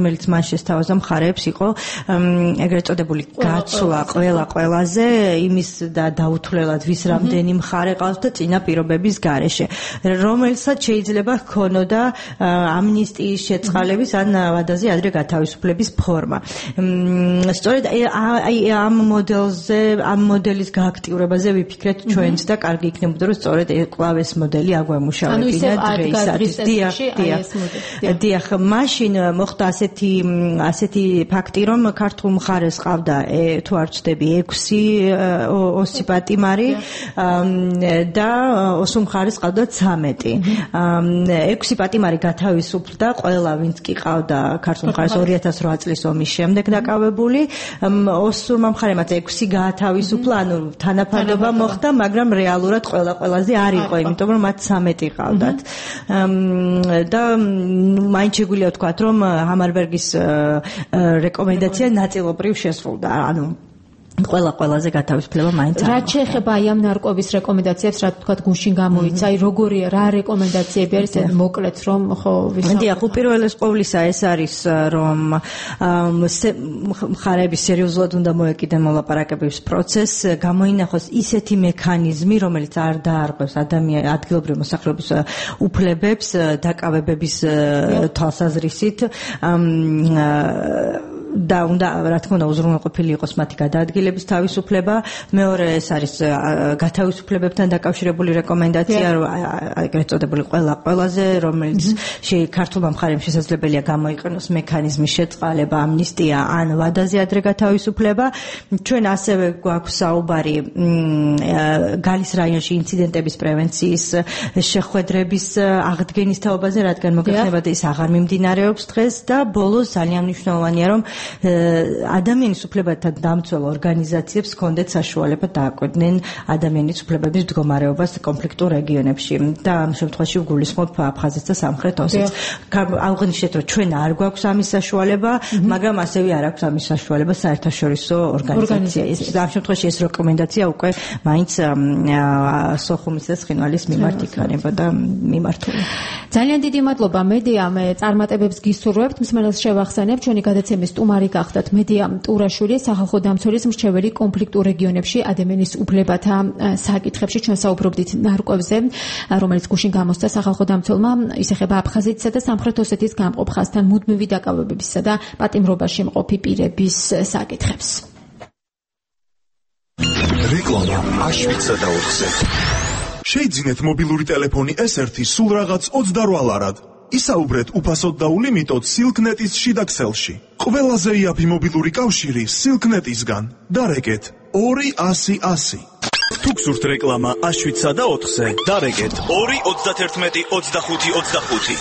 რომელიც მან შესთავაზა მხარეებს იყო ეგრეთ წოდებული გაცვლა ყველა ყველაზე იმის და დაუთვლელად ვის რამდენი მხარე ყავს და წინა პირობების გარეშე, რომელსაც შეიძლება ჰქონოდა ამნისტიის შეწყალების ან ვადაზე ადრე გათავისუფლების ფორმა. სწორედ აი ამ მოდელზე, ამ მოდელის გააქტიურებაზე ვიფიქრეთ ჩვენც და კარგი იქნებოდა რომ სწორედ კვლავ ეს მოდელი აგვემუშავებინა დღეისათვის. დიახ, დიახ. დიახ, მაშინ მოხდა ასეთი ასეთი ფაქტი, რომ ქართულ მხარეს ყავდა თუ არ ვცდები ექვსი ოსი პატიმარი და ოსურ მხარეს ყავდა ცამეტი. ექვსი პატიმარი გათავისუფლდა, ყველა ვინც კი ყავდა ქართულ მხარეს ორი ათას რვა წლის ომის შემდეგ დაკავებული, ოსურმა მხარემაც ექვსი გაათავისუფლა, ანუ თანაფარდობა მოხდა, მაგრამ რეალურად ყველა ყველაზე არ იყო, იმიტომ რომ მათ ცამეტი ყავდათ. და მაინც შეგვიძლია ვთქვათ, რომ ჰამარბერგის რეკომენდაცია ნაწილობრივ შესრულდა, ანუ ყველა ყველაზე გათავისუფლება მაინც არ. რაც შეეხება აი ამ ნარკვევის რეკომენდაციებს, რა თქვა გუშინ გამოიცა, აი როგორია, რა რეკომენდაციები არის, ეს მოკლედ რომ ხო ვისაუბროთ. დიახ, უპირველეს ყოვლისა ეს არის რომ მხარეები სერიოზულად უნდა მოეკიდენ მოლაპარაკებების პროცესს, გამოინახოს ისეთი მექანიზმი, რომელიც არ დაარღვევს ადამიანის ადგილობრივი მოსახლეობის უფლებებს დაკავებების თვალსაზრისით. და უნდა რა თქმა უნდა უზრუნველყოფილი იყოს მათი გადაადგილების თავისუფლება. მეორე ეს არის გათავისუფლებებთან დაკავშირებული რეკომენდაცია, ეგრეთ წოდებული ყველა ყველაზე, რომელიც ქართულმა მხარემ შესაძლებელია გამოიყენოს მექანიზმის შეწყალება, ამნისტია ან ვადაზე ადრე გათავისუფლება. ჩვენ ასევე გვაქვს საუბარი გალის რაიონში ინციდენტების პრევენციის შეხვედრების აღდგენის თაობაზე, რადგან მოგეხსენებათ ის აღარ მიმდინარეობს დღეს და ბოლოს ძალიან მნიშვნელოვანია რომ ადამიანის უფლებათა დამცველ ორგანიზაციებს ჰქონდეთ საშუალება დააკვირდნენ ადამიანის უფლებების მდგომარეობას კონფლიქტურ რეგიონებში და ამ შემთხვევაში ვგულისხმობ აფხაზეთს და სამხრეთ ოსეთს. აღნიშნეთ, რომ ჩვენ არ გვაქვს ამის საშუალება, მაგრამ ასევე არ აქვს ამის საშუალება საერთაშორისო ორგანიზაციებს. ამ შემთხვევაში ეს რეკომენდაცია უკვე მაინც სოხუმის და ცხინვალის მიმართ იქნებოდა მიმართული. ძალიან დიდი მადლობა მედია, მე წარმატებებს გისურვებთ. მსმენელს შევახსენებ, ჩვენი გადაცემის სტუმარი გახდათ მედია ტურაშვილი, სახალხო დამცველის მრჩეველი კონფლიქტურ რეგიონებში ადამიანის უფლებათა საკითხებში. ჩვენ საუბრობდით ნარკვევზე, რომელიც გუშინ გამოსცა სახალხო დამცველმა, ისეხება აფხაზეთისა და სამხრეთ ოსეთის გამყოფ ხაზთან მუდმივი დაკავებებისა და პატიმრობაში მყოფი პირების საკითხებს. რეკლამა აშვიცა და ოთხზე. შეიძინეთ მობილური ტელეფონი ეს ერთი სულ რაღაც ოცდარვა ლარად. ისაუბრეთ უფასოდ და ულიმიტოდ სილკნეტის შიდა ქსელში. ყველაზე იაფი მობილური კავშირი სილკნეტისგან. დარეკეთ ორი ასი ასი. თუ გსურთ რეკლამა აშვიცა და ოთხზე, დარეკეთ ორი ოცდაათერთმეტი ოცდახუთი ოცდახუთი.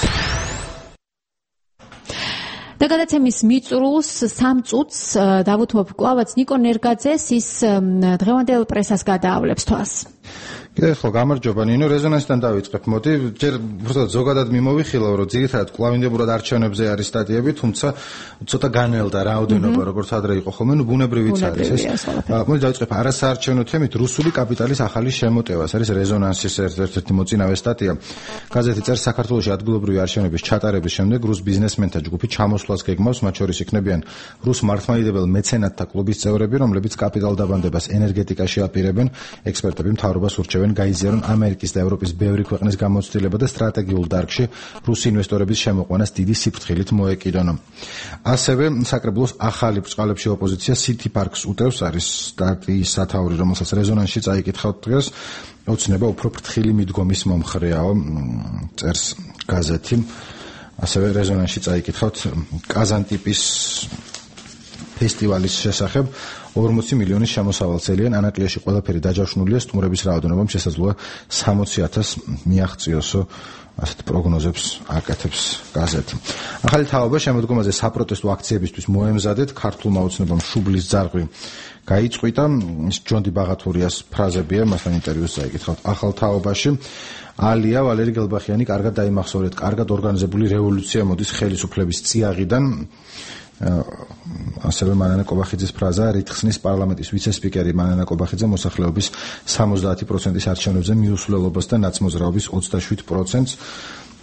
და გადაცემის მიწრულს სამ წუთს დავუთმობ კლავაც ნიკო ნერგაძეს, ის დღევანდელ პრესას გადაავლებს თვალს. კიდევ ხო გამარჯობა ნინო, რეზონანსიდან დავიწყებ. მოდი, ჯერ უბრალოდ ზოგადად მიმოვიხილავ, რომ ძირითადად კვლავინდებურად არჩევნებზე არის სტატიები, თუმცა ცოტა განელდა რაოდენობა, როგორც ადრე იყო ხოლმე, ნუ ბუნებრივიც არის ეს. მოდი დავიწყებ არასაარჩევნო თემით, რუსული კაპიტალის ახალი შემოტევა. ეს არის რეზონანსის ერთ-ერთი მოწინავე სტატია. გაზეთი წერს, საქართველოში ადგილობრივი არჩევნების ჩატარების შემდეგ რუს ბიზნესმენთა ჯგუფი ჩამოსვლას გეგმავს, მათ შორის იქნებიან რუს მართლმადიდებელ მეცენატთა კლუბის წევრები, რომლებიც კაპიტალ დაბანდებას ენერგეტიკაში აპირებენ. ექსპერტები მთავრობას ურჩევენ გაიზიარონ ამერიკის და ევროპის ბევრი ქვეყნის გამოცდილება და სტრატეგიულ დარგში რუსი ინვესტორების შემოყვანას დიდი სიფრთხილით მოეკიდონ. ასევე საკრებულოს ახალი ბრწყალებში ოპოზიცია City Parks უტევს, არის სტატიის სათაური, რომელსაც რეზონანსში წაიკითხავთ დღეს. ოცნება უფრო ფრთხილი მიდგომის მომხრეაო, წერს გაზეთი. ასევე რეზონანსში წაიკითხავთ კაზანტიპის ფესტივალის შესახებ. ორმოცი მილიონის შემოსავალს ელიან, ანაკლიაში ყველაფერი დაჯავშნულია, სტუმრების რაოდენობამ შესაძლოა სამოცი ათასს მიაღწიოსო, ასეთ პროგნოზებს აკეთებს გაზეთი. ახალი თაობა შემოდგომაზე საპროტესტო აქციებისთვის მოემზადეთ, ქართულმა ოცნებამ შუბლის ძარღვი გაიწყვიტა. ჯონდი ბაღათურიას ფრაზებია, მასთან ინტერვიუს წაიკითხავთ ახალ თაობაში. ალია ვალერი გელბახიანი კარგად დაიმახსოვრეთ, კარგად ორგანიზებული რევოლუცია მოდის ხელისუფლების წიაღიდან. ასევე მანანა კობახიძის ფრაზა, რითხსნის პარლამენტის ვიცე-სპიკერი მანანა კობახიძე მოსახლეობის სამოცდაათი პროცენტის არჩევნებზე მიუსვლელობას და ნაცმოძრაობის ოცდაშვიდ პროცენტს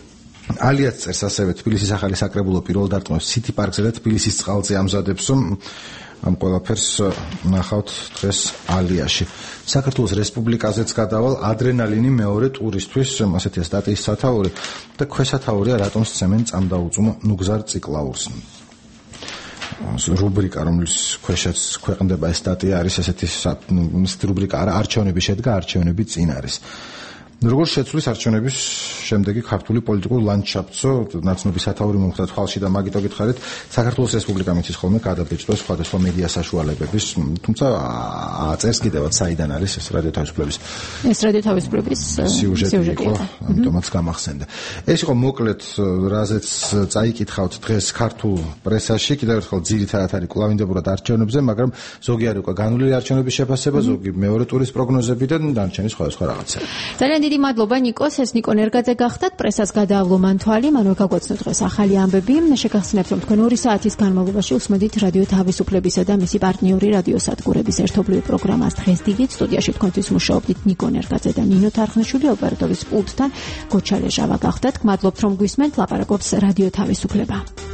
ალიაც წერს ასევე თბილისის ახალი საკრებულო პირველ დარტყმებს სიტი პარკზე და თბილისის წყალზე ამზადებს ამ ყველაფერს ნახავთ დღეს ალიაში. საქართველოს რესპუბლიკაზეც გადავალ ადრენალინი მეორე ტურისთვის ასეთია სტატიის სათაური და ქვესათაურია რატომ სცემენ წამდაუწმო ნუგზარ ციკლაურს. რუბრიკა რომლის ქვეშაც ქვეყნდება ეს სტატია არის ესეთი რუბრიკა არა არჩევნები შედგა არჩევნები წინ არის. როგორ შეცვლის არჩევნების შემდეგი ქართული პოლიტიკური ლანდშაფტო ნაცნობის სათაური მომხდა თვალში და მაგიტო გითხარით საქართველოს რესპუბლიკა მიწის ხოლმე გადაბეჭდოს სხვადასხვა მედია საშუალებების თუმცა წერს კიდევაც საიდან არის ეს რადიო თავისუფლების ეს რადიო თავისუფლების სიუჟეტი იყო ამიტომაც გამახსენდა ეს იყო მოკლედ რაზეც წაიკითხავთ დღეს ქართულ პრესაში კიდევ ერთხელ ძირითადად არის კვლავინდებურად არჩევნებზე მაგრამ ზოგი არის უკვე განვლილი არჩევნების შეფასება ზოგი მეორე ტურის პროგნოზები და დანარჩენი სხვადასხვა რაღაცები ძალიან დიდი მადლობა ნიკოს, ეს ნიკო ნერგაძე გახდათ, პრესას გადაავლო მან თვალი, მანვე გაგვაცნოთ დღეს ახალი ამბები. შეგახსენებთ, რომ თქვენ ორი საათის განმავლობაში უსმედით რადიო თავისუფლებისა და მისი პარტნიორი რადიო სადგურების ერთობლივ პროგრამას დღეს დილით სტუდიაში თქვენთვის მუშაობდით ნიკო ნერგაძე და ნინო თარხნიშვილი ოპერატორის პულტთან გოჩალე ჟავა გახდათ. გმადლობთ, რომ გვისმენთ, ლაპარაკობს რადიო თავისუფლება.